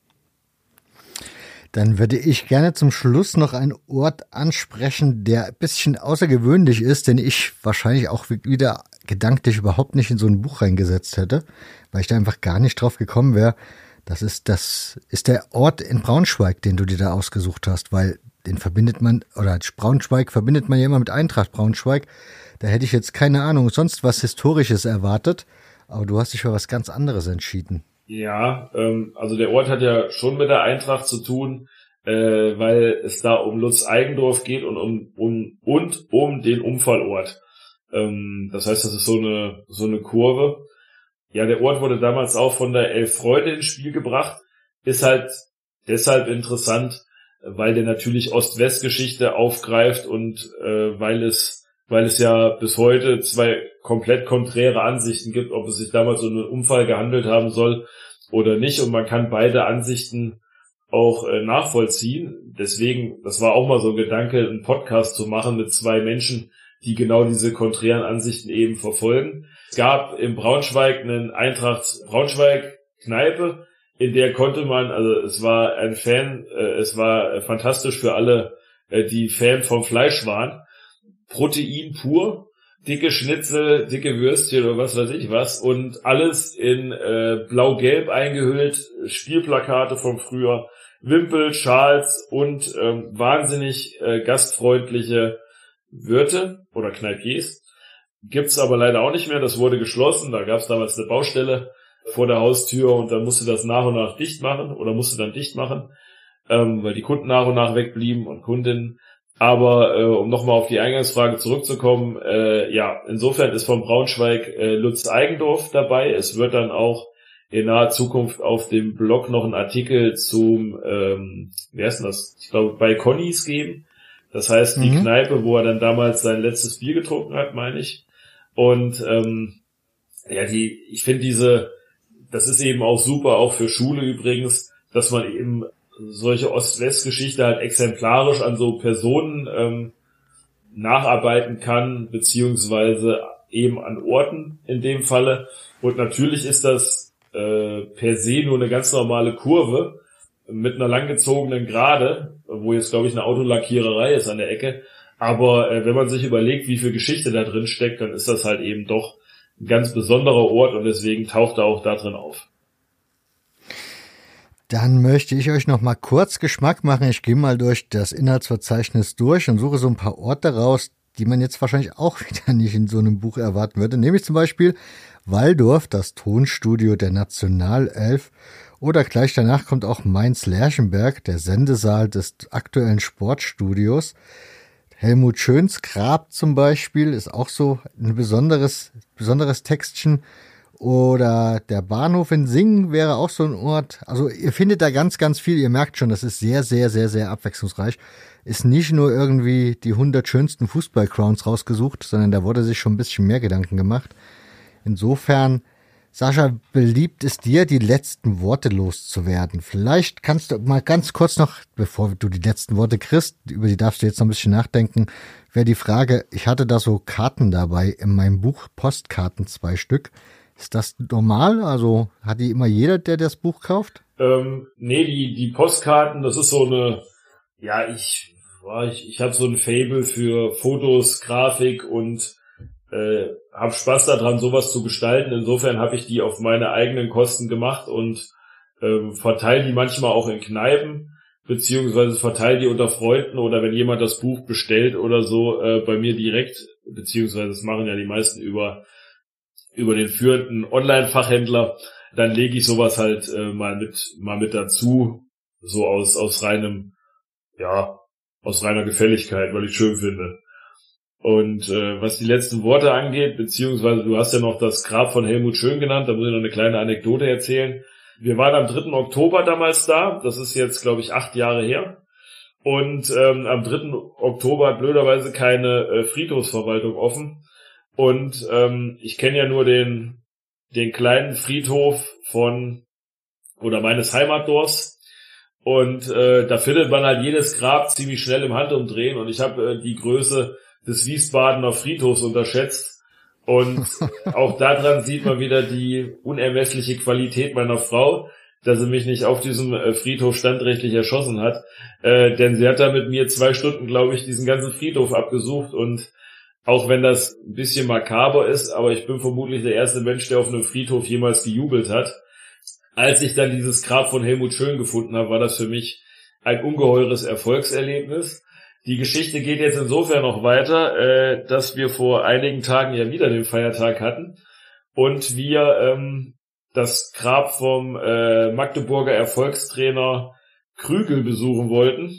Dann würde ich gerne zum Schluss noch einen Ort ansprechen, der ein bisschen außergewöhnlich ist, den ich wahrscheinlich auch wieder gedanklich überhaupt nicht in so ein Buch reingesetzt hätte, weil ich da einfach gar nicht drauf gekommen wäre. Das ist, das ist der Ort in Braunschweig, den du dir da ausgesucht hast, weil den verbindet man, oder Braunschweig verbindet man ja immer mit Eintracht Braunschweig. Da hätte ich jetzt keine Ahnung, sonst was Historisches erwartet, aber du hast dich für was ganz anderes entschieden. Ja, ähm, also der Ort hat ja schon mit der Eintracht zu tun, äh, weil es da um Lutz-Eigendorf geht und um, um und um den Unfallort. Ähm, das heißt, das ist so eine so eine Kurve. Ja, der Ort wurde damals auch von der Elf Freunde ins Spiel gebracht, ist halt deshalb interessant, weil der natürlich Ost-West-Geschichte aufgreift und äh, weil es weil es ja bis heute zwei komplett konträre Ansichten gibt, ob es sich damals um einen Unfall gehandelt haben soll oder nicht. Und man kann beide Ansichten auch äh, nachvollziehen. Deswegen, das war auch mal so ein Gedanke, einen Podcast zu machen mit zwei Menschen, die genau diese konträren Ansichten eben verfolgen. Es gab in Braunschweig einen Eintracht Braunschweig-Kneipe, in der konnte man, also es war ein Fan, äh, es war fantastisch für alle, äh, die Fan vom Fleisch waren. Protein pur, dicke Schnitzel, dicke Würstchen oder was weiß ich was und alles in äh, blau-gelb eingehüllt, Spielplakate vom früher, Wimpel, Schals und ähm, wahnsinnig äh, gastfreundliche Wirte oder Kneipiers. Gibt's aber leider auch nicht mehr, das wurde geschlossen, da gab's damals eine Baustelle vor der Haustür und dann musste das nach und nach dicht machen oder musste dann dicht machen, ähm, weil die Kunden nach und nach wegblieben und Kundinnen. Aber äh, um nochmal auf die Eingangsfrage zurückzukommen, äh, ja, insofern ist von Braunschweig äh, Lutz Eigendorf dabei. Es wird dann auch in naher Zukunft auf dem Blog noch einen Artikel zum, ähm, wie heißt denn das? Ich glaube, bei Connys geben. Das heißt, die mhm. Kneipe, wo er dann damals sein letztes Bier getrunken hat, meine ich. Und ähm, ja, die, ich finde diese, das ist eben auch super, auch für Schule übrigens, dass man eben solche Ost-West-Geschichte halt exemplarisch an so Personen ähm, nacharbeiten kann, beziehungsweise eben an Orten in dem Falle. Und natürlich ist das äh, per se nur eine ganz normale Kurve mit einer langgezogenen Gerade, wo jetzt, glaube ich, eine Autolackiererei ist an der Ecke. Aber äh, wenn man sich überlegt, wie viel Geschichte da drin steckt, dann ist das halt eben doch ein ganz besonderer Ort und deswegen taucht er auch da drin auf. Dann möchte ich euch noch mal kurz Geschmack machen. Ich gehe mal durch das Inhaltsverzeichnis durch und suche so ein paar Orte raus, die man jetzt wahrscheinlich auch wieder nicht in so einem Buch erwarten würde. Nämlich zum Beispiel Walldorf, das Tonstudio der Nationalelf. Oder gleich danach kommt auch Mainz-Lerchenberg, der Sendesaal des aktuellen Sportstudios. Helmut Schöns Grab zum Beispiel ist auch so ein besonderes, besonderes Textchen. Oder der Bahnhof in Singen wäre auch so ein Ort. Also ihr findet da ganz, ganz viel. Ihr merkt schon, das ist sehr, sehr, sehr, sehr abwechslungsreich. Ist nicht nur irgendwie die hundert schönsten Fußball-Crowns rausgesucht, sondern da wurde sich schon ein bisschen mehr Gedanken gemacht. Insofern, Sascha, beliebt ist dir, die letzten Worte loszuwerden. Vielleicht kannst du mal ganz kurz noch, bevor du die letzten Worte kriegst, über die darfst du jetzt noch ein bisschen nachdenken, wäre die Frage, ich hatte da so Karten dabei in meinem Buch, Postkarten, zwei Stück. Ist das normal? Also hat die immer jeder, der das Buch kauft? Ähm, nee, die die Postkarten, das ist so eine, ja, ich ich, ich habe so ein Faible für Fotos, Grafik und äh, habe Spaß daran, sowas zu gestalten. Insofern habe ich die auf meine eigenen Kosten gemacht und ähm, verteile die manchmal auch in Kneipen, beziehungsweise verteile die unter Freunden oder wenn jemand das Buch bestellt oder so äh, bei mir direkt, beziehungsweise das machen ja die meisten über über den führenden Online-Fachhändler, dann lege ich sowas halt äh, mal mit mal mit dazu, so aus aus reinem, ja, aus reiner Gefälligkeit, weil ich schön finde. Und äh, was die letzten Worte angeht, beziehungsweise du hast ja noch das Grab von Helmut Schön genannt, da muss ich noch eine kleine Anekdote erzählen. Wir waren am dritten Oktober damals da, das ist jetzt, glaube ich, acht Jahre her. Und ähm, am dritten Oktober hat blöderweise keine äh, Friedhofsverwaltung offen. Und ähm, ich kenne ja nur den den kleinen Friedhof von oder meines Heimatdorfs und äh, da findet man halt jedes Grab ziemlich schnell im Handumdrehen und ich habe äh, die Größe des Wiesbadener Friedhofs unterschätzt und auch daran sieht man wieder die unermessliche Qualität meiner Frau, dass sie mich nicht auf diesem äh, Friedhof standrechtlich erschossen hat, äh, denn sie hat da mit mir zwei Stunden, glaube ich, diesen ganzen Friedhof abgesucht und auch wenn das ein bisschen makaber ist, aber ich bin vermutlich der erste Mensch, der auf einem Friedhof jemals gejubelt hat. Als ich dann dieses Grab von Helmut Schön gefunden habe, war das für mich ein ungeheures Erfolgserlebnis. Die Geschichte geht jetzt insofern noch weiter, äh, dass wir vor einigen Tagen ja wieder den Feiertag hatten und wir ähm, das Grab vom äh, Magdeburger Erfolgstrainer Krügel besuchen wollten.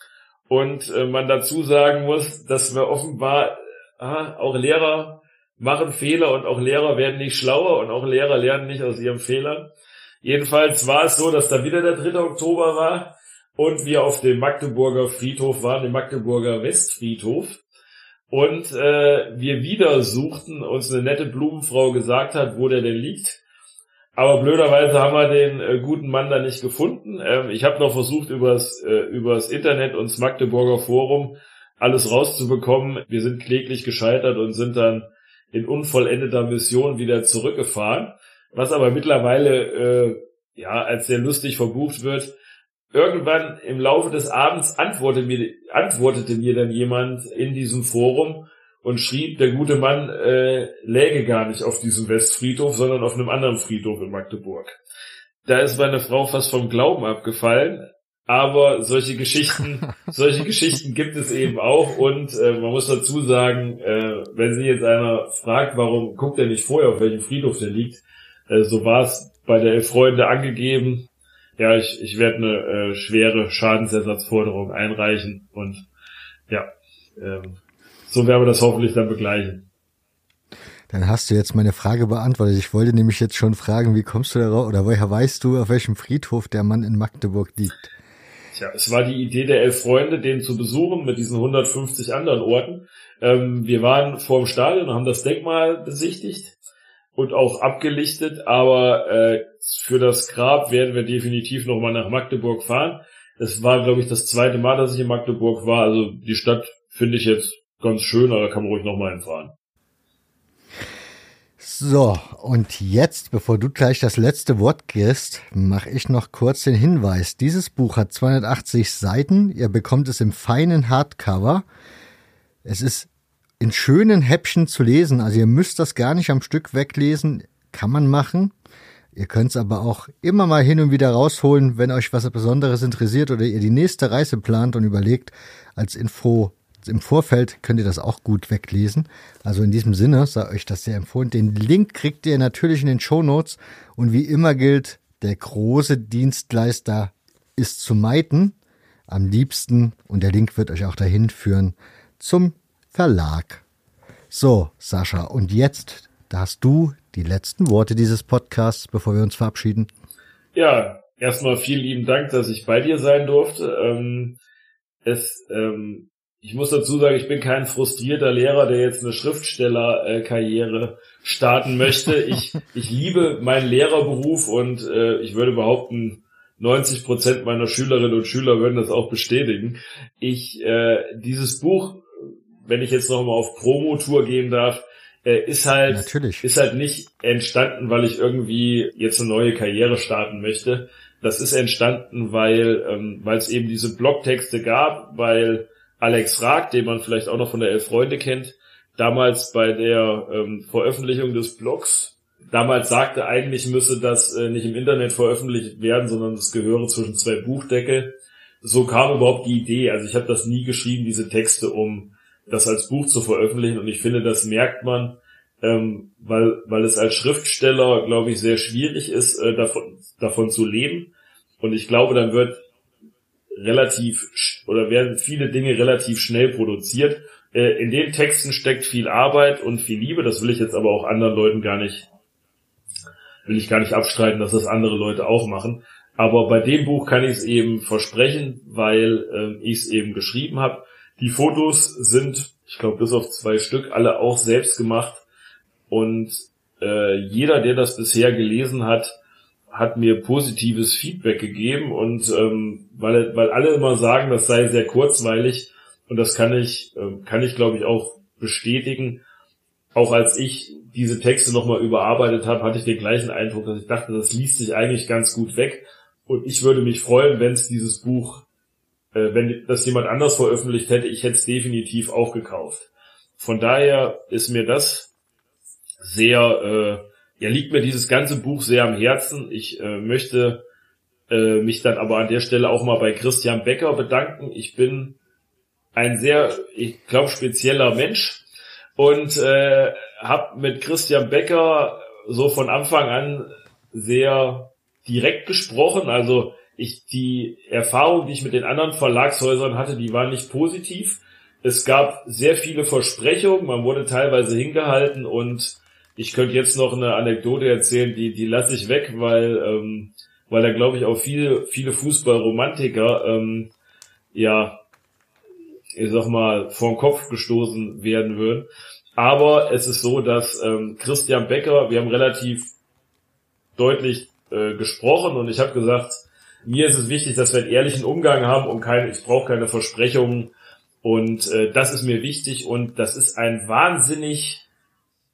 Und äh, man dazu sagen muss, dass wir offenbar Ah, auch Lehrer machen Fehler und auch Lehrer werden nicht schlauer und auch Lehrer lernen nicht aus ihren Fehlern. Jedenfalls war es so, dass da wieder der dritte Oktober war und wir auf dem Magdeburger Friedhof waren, dem Magdeburger Westfriedhof. Und äh, wir wieder suchten, uns eine nette Blumenfrau gesagt hat, wo der denn liegt. Aber blöderweise haben wir den äh, guten Mann da nicht gefunden. Ähm, ich habe noch versucht, übers, äh, übers Internet und das Magdeburger Forum alles rauszubekommen. Wir sind kläglich gescheitert und sind dann in unvollendeter Mission wieder zurückgefahren. Was aber mittlerweile äh, ja, als sehr lustig verbucht wird. Irgendwann im Laufe des Abends antwortete mir, antwortete mir dann jemand in diesem Forum und schrieb, der gute Mann äh, läge gar nicht auf diesem Westfriedhof, sondern auf einem anderen Friedhof in Magdeburg. Da ist meine Frau fast vom Glauben abgefallen, aber solche Geschichten, solche Geschichten gibt es eben auch und äh, man muss dazu sagen, äh, wenn sich jetzt einer fragt, warum guckt er nicht vorher, auf welchem Friedhof der liegt, äh, so war es bei der Elf Freunde angegeben. Ja, ich, ich werde eine äh, schwere Schadensersatzforderung einreichen und ja, ähm, so werden wir das hoffentlich dann begleichen. Dann hast du jetzt meine Frage beantwortet. Ich wollte nämlich jetzt schon fragen, wie kommst du darauf, oder woher weißt du, auf welchem Friedhof der Mann in Magdeburg liegt? Tja, es war die Idee der Elf Freunde, den zu besuchen mit diesen hundertfünfzig anderen Orten. Ähm, wir waren vor dem Stadion und haben das Denkmal besichtigt und auch abgelichtet, aber äh, für das Grab werden wir definitiv nochmal nach Magdeburg fahren. Es war, glaube ich, das zweite Mal, dass ich in Magdeburg war. Also die Stadt finde ich jetzt ganz schön, aber da kann man ruhig nochmal hinfahren. So, und jetzt, bevor du gleich das letzte Wort kriegst, mache ich noch kurz den Hinweis. Dieses Buch hat zweihundertachtzig Seiten. Ihr bekommt es im feinen Hardcover. Es ist in schönen Häppchen zu lesen. Also ihr müsst das gar nicht am Stück weglesen. Kann man machen. Ihr könnt es aber auch immer mal hin und wieder rausholen, wenn euch was Besonderes interessiert oder ihr die nächste Reise plant und überlegt, als Info im Vorfeld könnt ihr das auch gut weglesen. Also in diesem Sinne sei euch das sehr empfohlen. Den Link kriegt ihr natürlich in den Shownotes. Und wie immer gilt, der große Dienstleister ist zu meiden. Am liebsten, und der Link wird euch auch dahin führen, zum Verlag. So, Sascha, und jetzt hast du die letzten Worte dieses Podcasts, bevor wir uns verabschieden. Ja, erstmal vielen lieben Dank, dass ich bei dir sein durfte. Ähm, es, ähm, ich muss dazu sagen, ich bin kein frustrierter Lehrer, der jetzt eine Schriftstellerkarriere starten möchte. Ich, ich liebe meinen Lehrerberuf und äh, ich würde behaupten, neunzig Prozent meiner Schülerinnen und Schüler würden das auch bestätigen. Ich, äh, dieses Buch, wenn ich jetzt nochmal auf Promotour gehen darf, äh, ist halt, Natürlich. ist halt nicht entstanden, weil ich irgendwie jetzt eine neue Karriere starten möchte. Das ist entstanden, weil, ähm, weil es eben diese Blogtexte gab, weil Alex Raag, den man vielleicht auch noch von der Elf Freunde kennt, damals bei der ähm, Veröffentlichung des Blogs, damals sagte, eigentlich müsse das äh, nicht im Internet veröffentlicht werden, sondern es gehöre zwischen zwei Buchdeckel. So kam überhaupt die Idee. Also ich habe das nie geschrieben, diese Texte, um das als Buch zu veröffentlichen. Und ich finde, das merkt man, ähm, weil weil es als Schriftsteller, glaube ich, sehr schwierig ist, äh, davon, davon zu leben. Und ich glaube, dann wird relativ oder werden viele Dinge relativ schnell produziert. Äh, in den Texten steckt viel Arbeit und viel Liebe. Das will ich jetzt aber auch anderen Leuten gar nicht, will ich gar nicht abstreiten, dass das andere Leute auch machen. Aber bei dem Buch kann ich es eben versprechen, weil äh, ich es eben geschrieben habe. Die Fotos sind, ich glaube, bis auf zwei Stück, alle auch selbst gemacht. Und äh, jeder, der das bisher gelesen hat, hat mir positives Feedback gegeben und ähm, weil weil alle immer sagen, das sei sehr kurzweilig und das kann ich äh, kann ich glaube ich auch bestätigen. Auch als ich diese Texte nochmal überarbeitet habe, hatte ich den gleichen Eindruck, dass ich dachte, das liest sich eigentlich ganz gut weg und ich würde mich freuen, wenn es dieses Buch, äh, wenn das jemand anders veröffentlicht hätte, ich hätte es definitiv auch gekauft. Von daher ist mir das sehr äh, Ja, liegt mir dieses ganze Buch sehr am Herzen. Ich äh, möchte äh, mich dann aber an der Stelle auch mal bei Christian Becker bedanken. Ich bin ein sehr, ich glaube, spezieller Mensch und äh, habe mit Christian Becker so von Anfang an sehr direkt gesprochen. Also ich die Erfahrung, die ich mit den anderen Verlagshäusern hatte, die war nicht positiv. Es gab sehr viele Versprechungen, man wurde teilweise hingehalten und ich könnte jetzt noch eine Anekdote erzählen, die die lasse ich weg, weil ähm, weil da glaube ich auch viele viele Fußballromantiker ähm, ja, ich sag mal, vor den Kopf gestoßen werden würden. Aber es ist so, dass ähm, Christian Becker, wir haben relativ deutlich äh, gesprochen und ich habe gesagt, mir ist es wichtig, dass wir einen ehrlichen Umgang haben und keine, ich brauche keine Versprechungen und äh, das ist mir wichtig und das ist ein wahnsinnig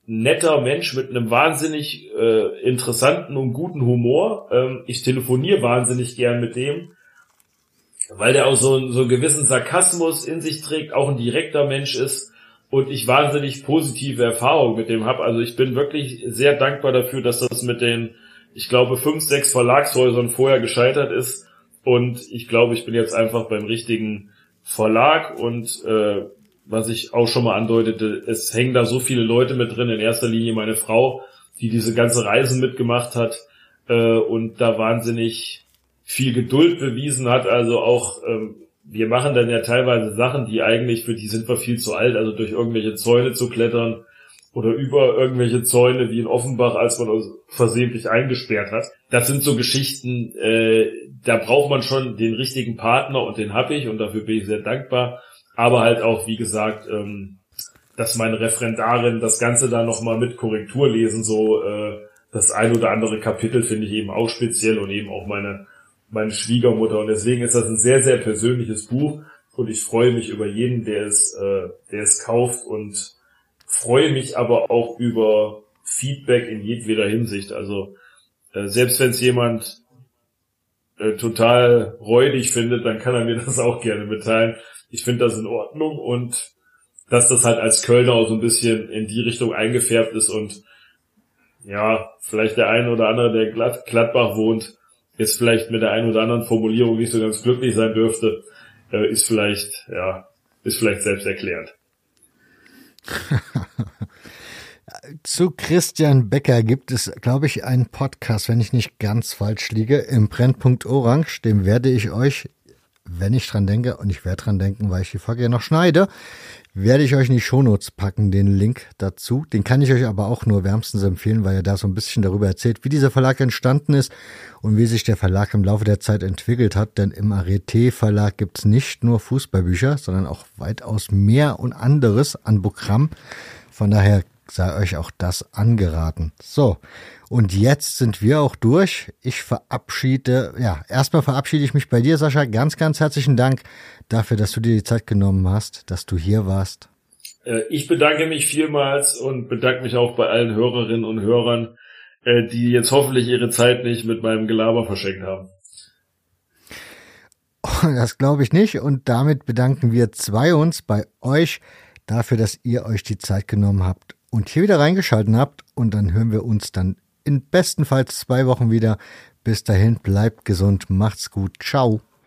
netter Mensch mit einem wahnsinnig äh, interessanten und guten Humor. Ähm, ich telefoniere wahnsinnig gern mit dem, weil der auch so, so einen gewissen Sarkasmus in sich trägt, auch ein direkter Mensch ist und ich wahnsinnig positive Erfahrungen mit dem habe. Also ich bin wirklich sehr dankbar dafür, dass das mit den, ich glaube, fünf, sechs Verlagshäusern vorher gescheitert ist und ich glaube, ich bin jetzt einfach beim richtigen Verlag und äh, was ich auch schon mal andeutete, es hängen da so viele Leute mit drin, in erster Linie meine Frau, die diese ganze Reise mitgemacht hat äh, und da wahnsinnig viel Geduld bewiesen hat, also auch, ähm, wir machen dann ja teilweise Sachen, die eigentlich, für die sind wir viel zu alt, also durch irgendwelche Zäune zu klettern oder über irgendwelche Zäune wie in Offenbach, als man uns versehentlich eingesperrt hat. Das sind so Geschichten, äh, da braucht man schon den richtigen Partner und den habe ich und dafür bin ich sehr dankbar. Aber halt auch, wie gesagt, ähm, dass meine Referendarin das Ganze da nochmal mit Korrektur lesen, so äh, das ein oder andere Kapitel finde ich eben auch speziell und eben auch meine meine Schwiegermutter. Und deswegen ist das ein sehr, sehr persönliches Buch und ich freue mich über jeden, der es, äh, der es kauft und freue mich aber auch über Feedback in jedweder Hinsicht. Also äh, selbst wenn es jemand äh, total räudig findet, dann kann er mir das auch gerne mitteilen. Ich finde das in Ordnung und dass das halt als Kölner auch so ein bisschen in die Richtung eingefärbt ist und ja, vielleicht der eine oder andere, der Glad- Gladbach wohnt, jetzt vielleicht mit der einen oder anderen Formulierung nicht so ganz glücklich sein dürfte, äh, ist vielleicht, ja, ist vielleicht selbsterklärend. Zu Christian Becker gibt es, glaube ich, einen Podcast, wenn ich nicht ganz falsch liege, im Brennpunkt Orange. Dem werde ich euch, wenn ich dran denke, und ich werde dran denken, weil ich die Folge ja noch schneide, werde ich euch in die Shownotes packen, den Link dazu. Den kann ich euch aber auch nur wärmstens empfehlen, weil er da so ein bisschen darüber erzählt, wie dieser Verlag entstanden ist und wie sich der Verlag im Laufe der Zeit entwickelt hat. Denn im Arete Verlag gibt's nicht nur Fußballbücher, sondern auch weitaus mehr und anderes an Programm. Von daher sei euch auch das angeraten. So, und jetzt sind wir auch durch. Ich verabschiede, ja, erstmal verabschiede ich mich bei dir, Sascha. Ganz, ganz herzlichen Dank dafür, dass du dir die Zeit genommen hast, dass du hier warst. Ich bedanke mich vielmals und bedanke mich auch bei allen Hörerinnen und Hörern, die jetzt hoffentlich ihre Zeit nicht mit meinem Gelaber verschenkt haben. Das glaube ich nicht. Und damit bedanken wir zwei uns bei euch dafür, dass ihr euch die Zeit genommen habt und hier wieder reingeschaltet habt. Und dann hören wir uns dann in bestenfalls zwei Wochen wieder. Bis dahin, bleibt gesund, macht's gut, ciao.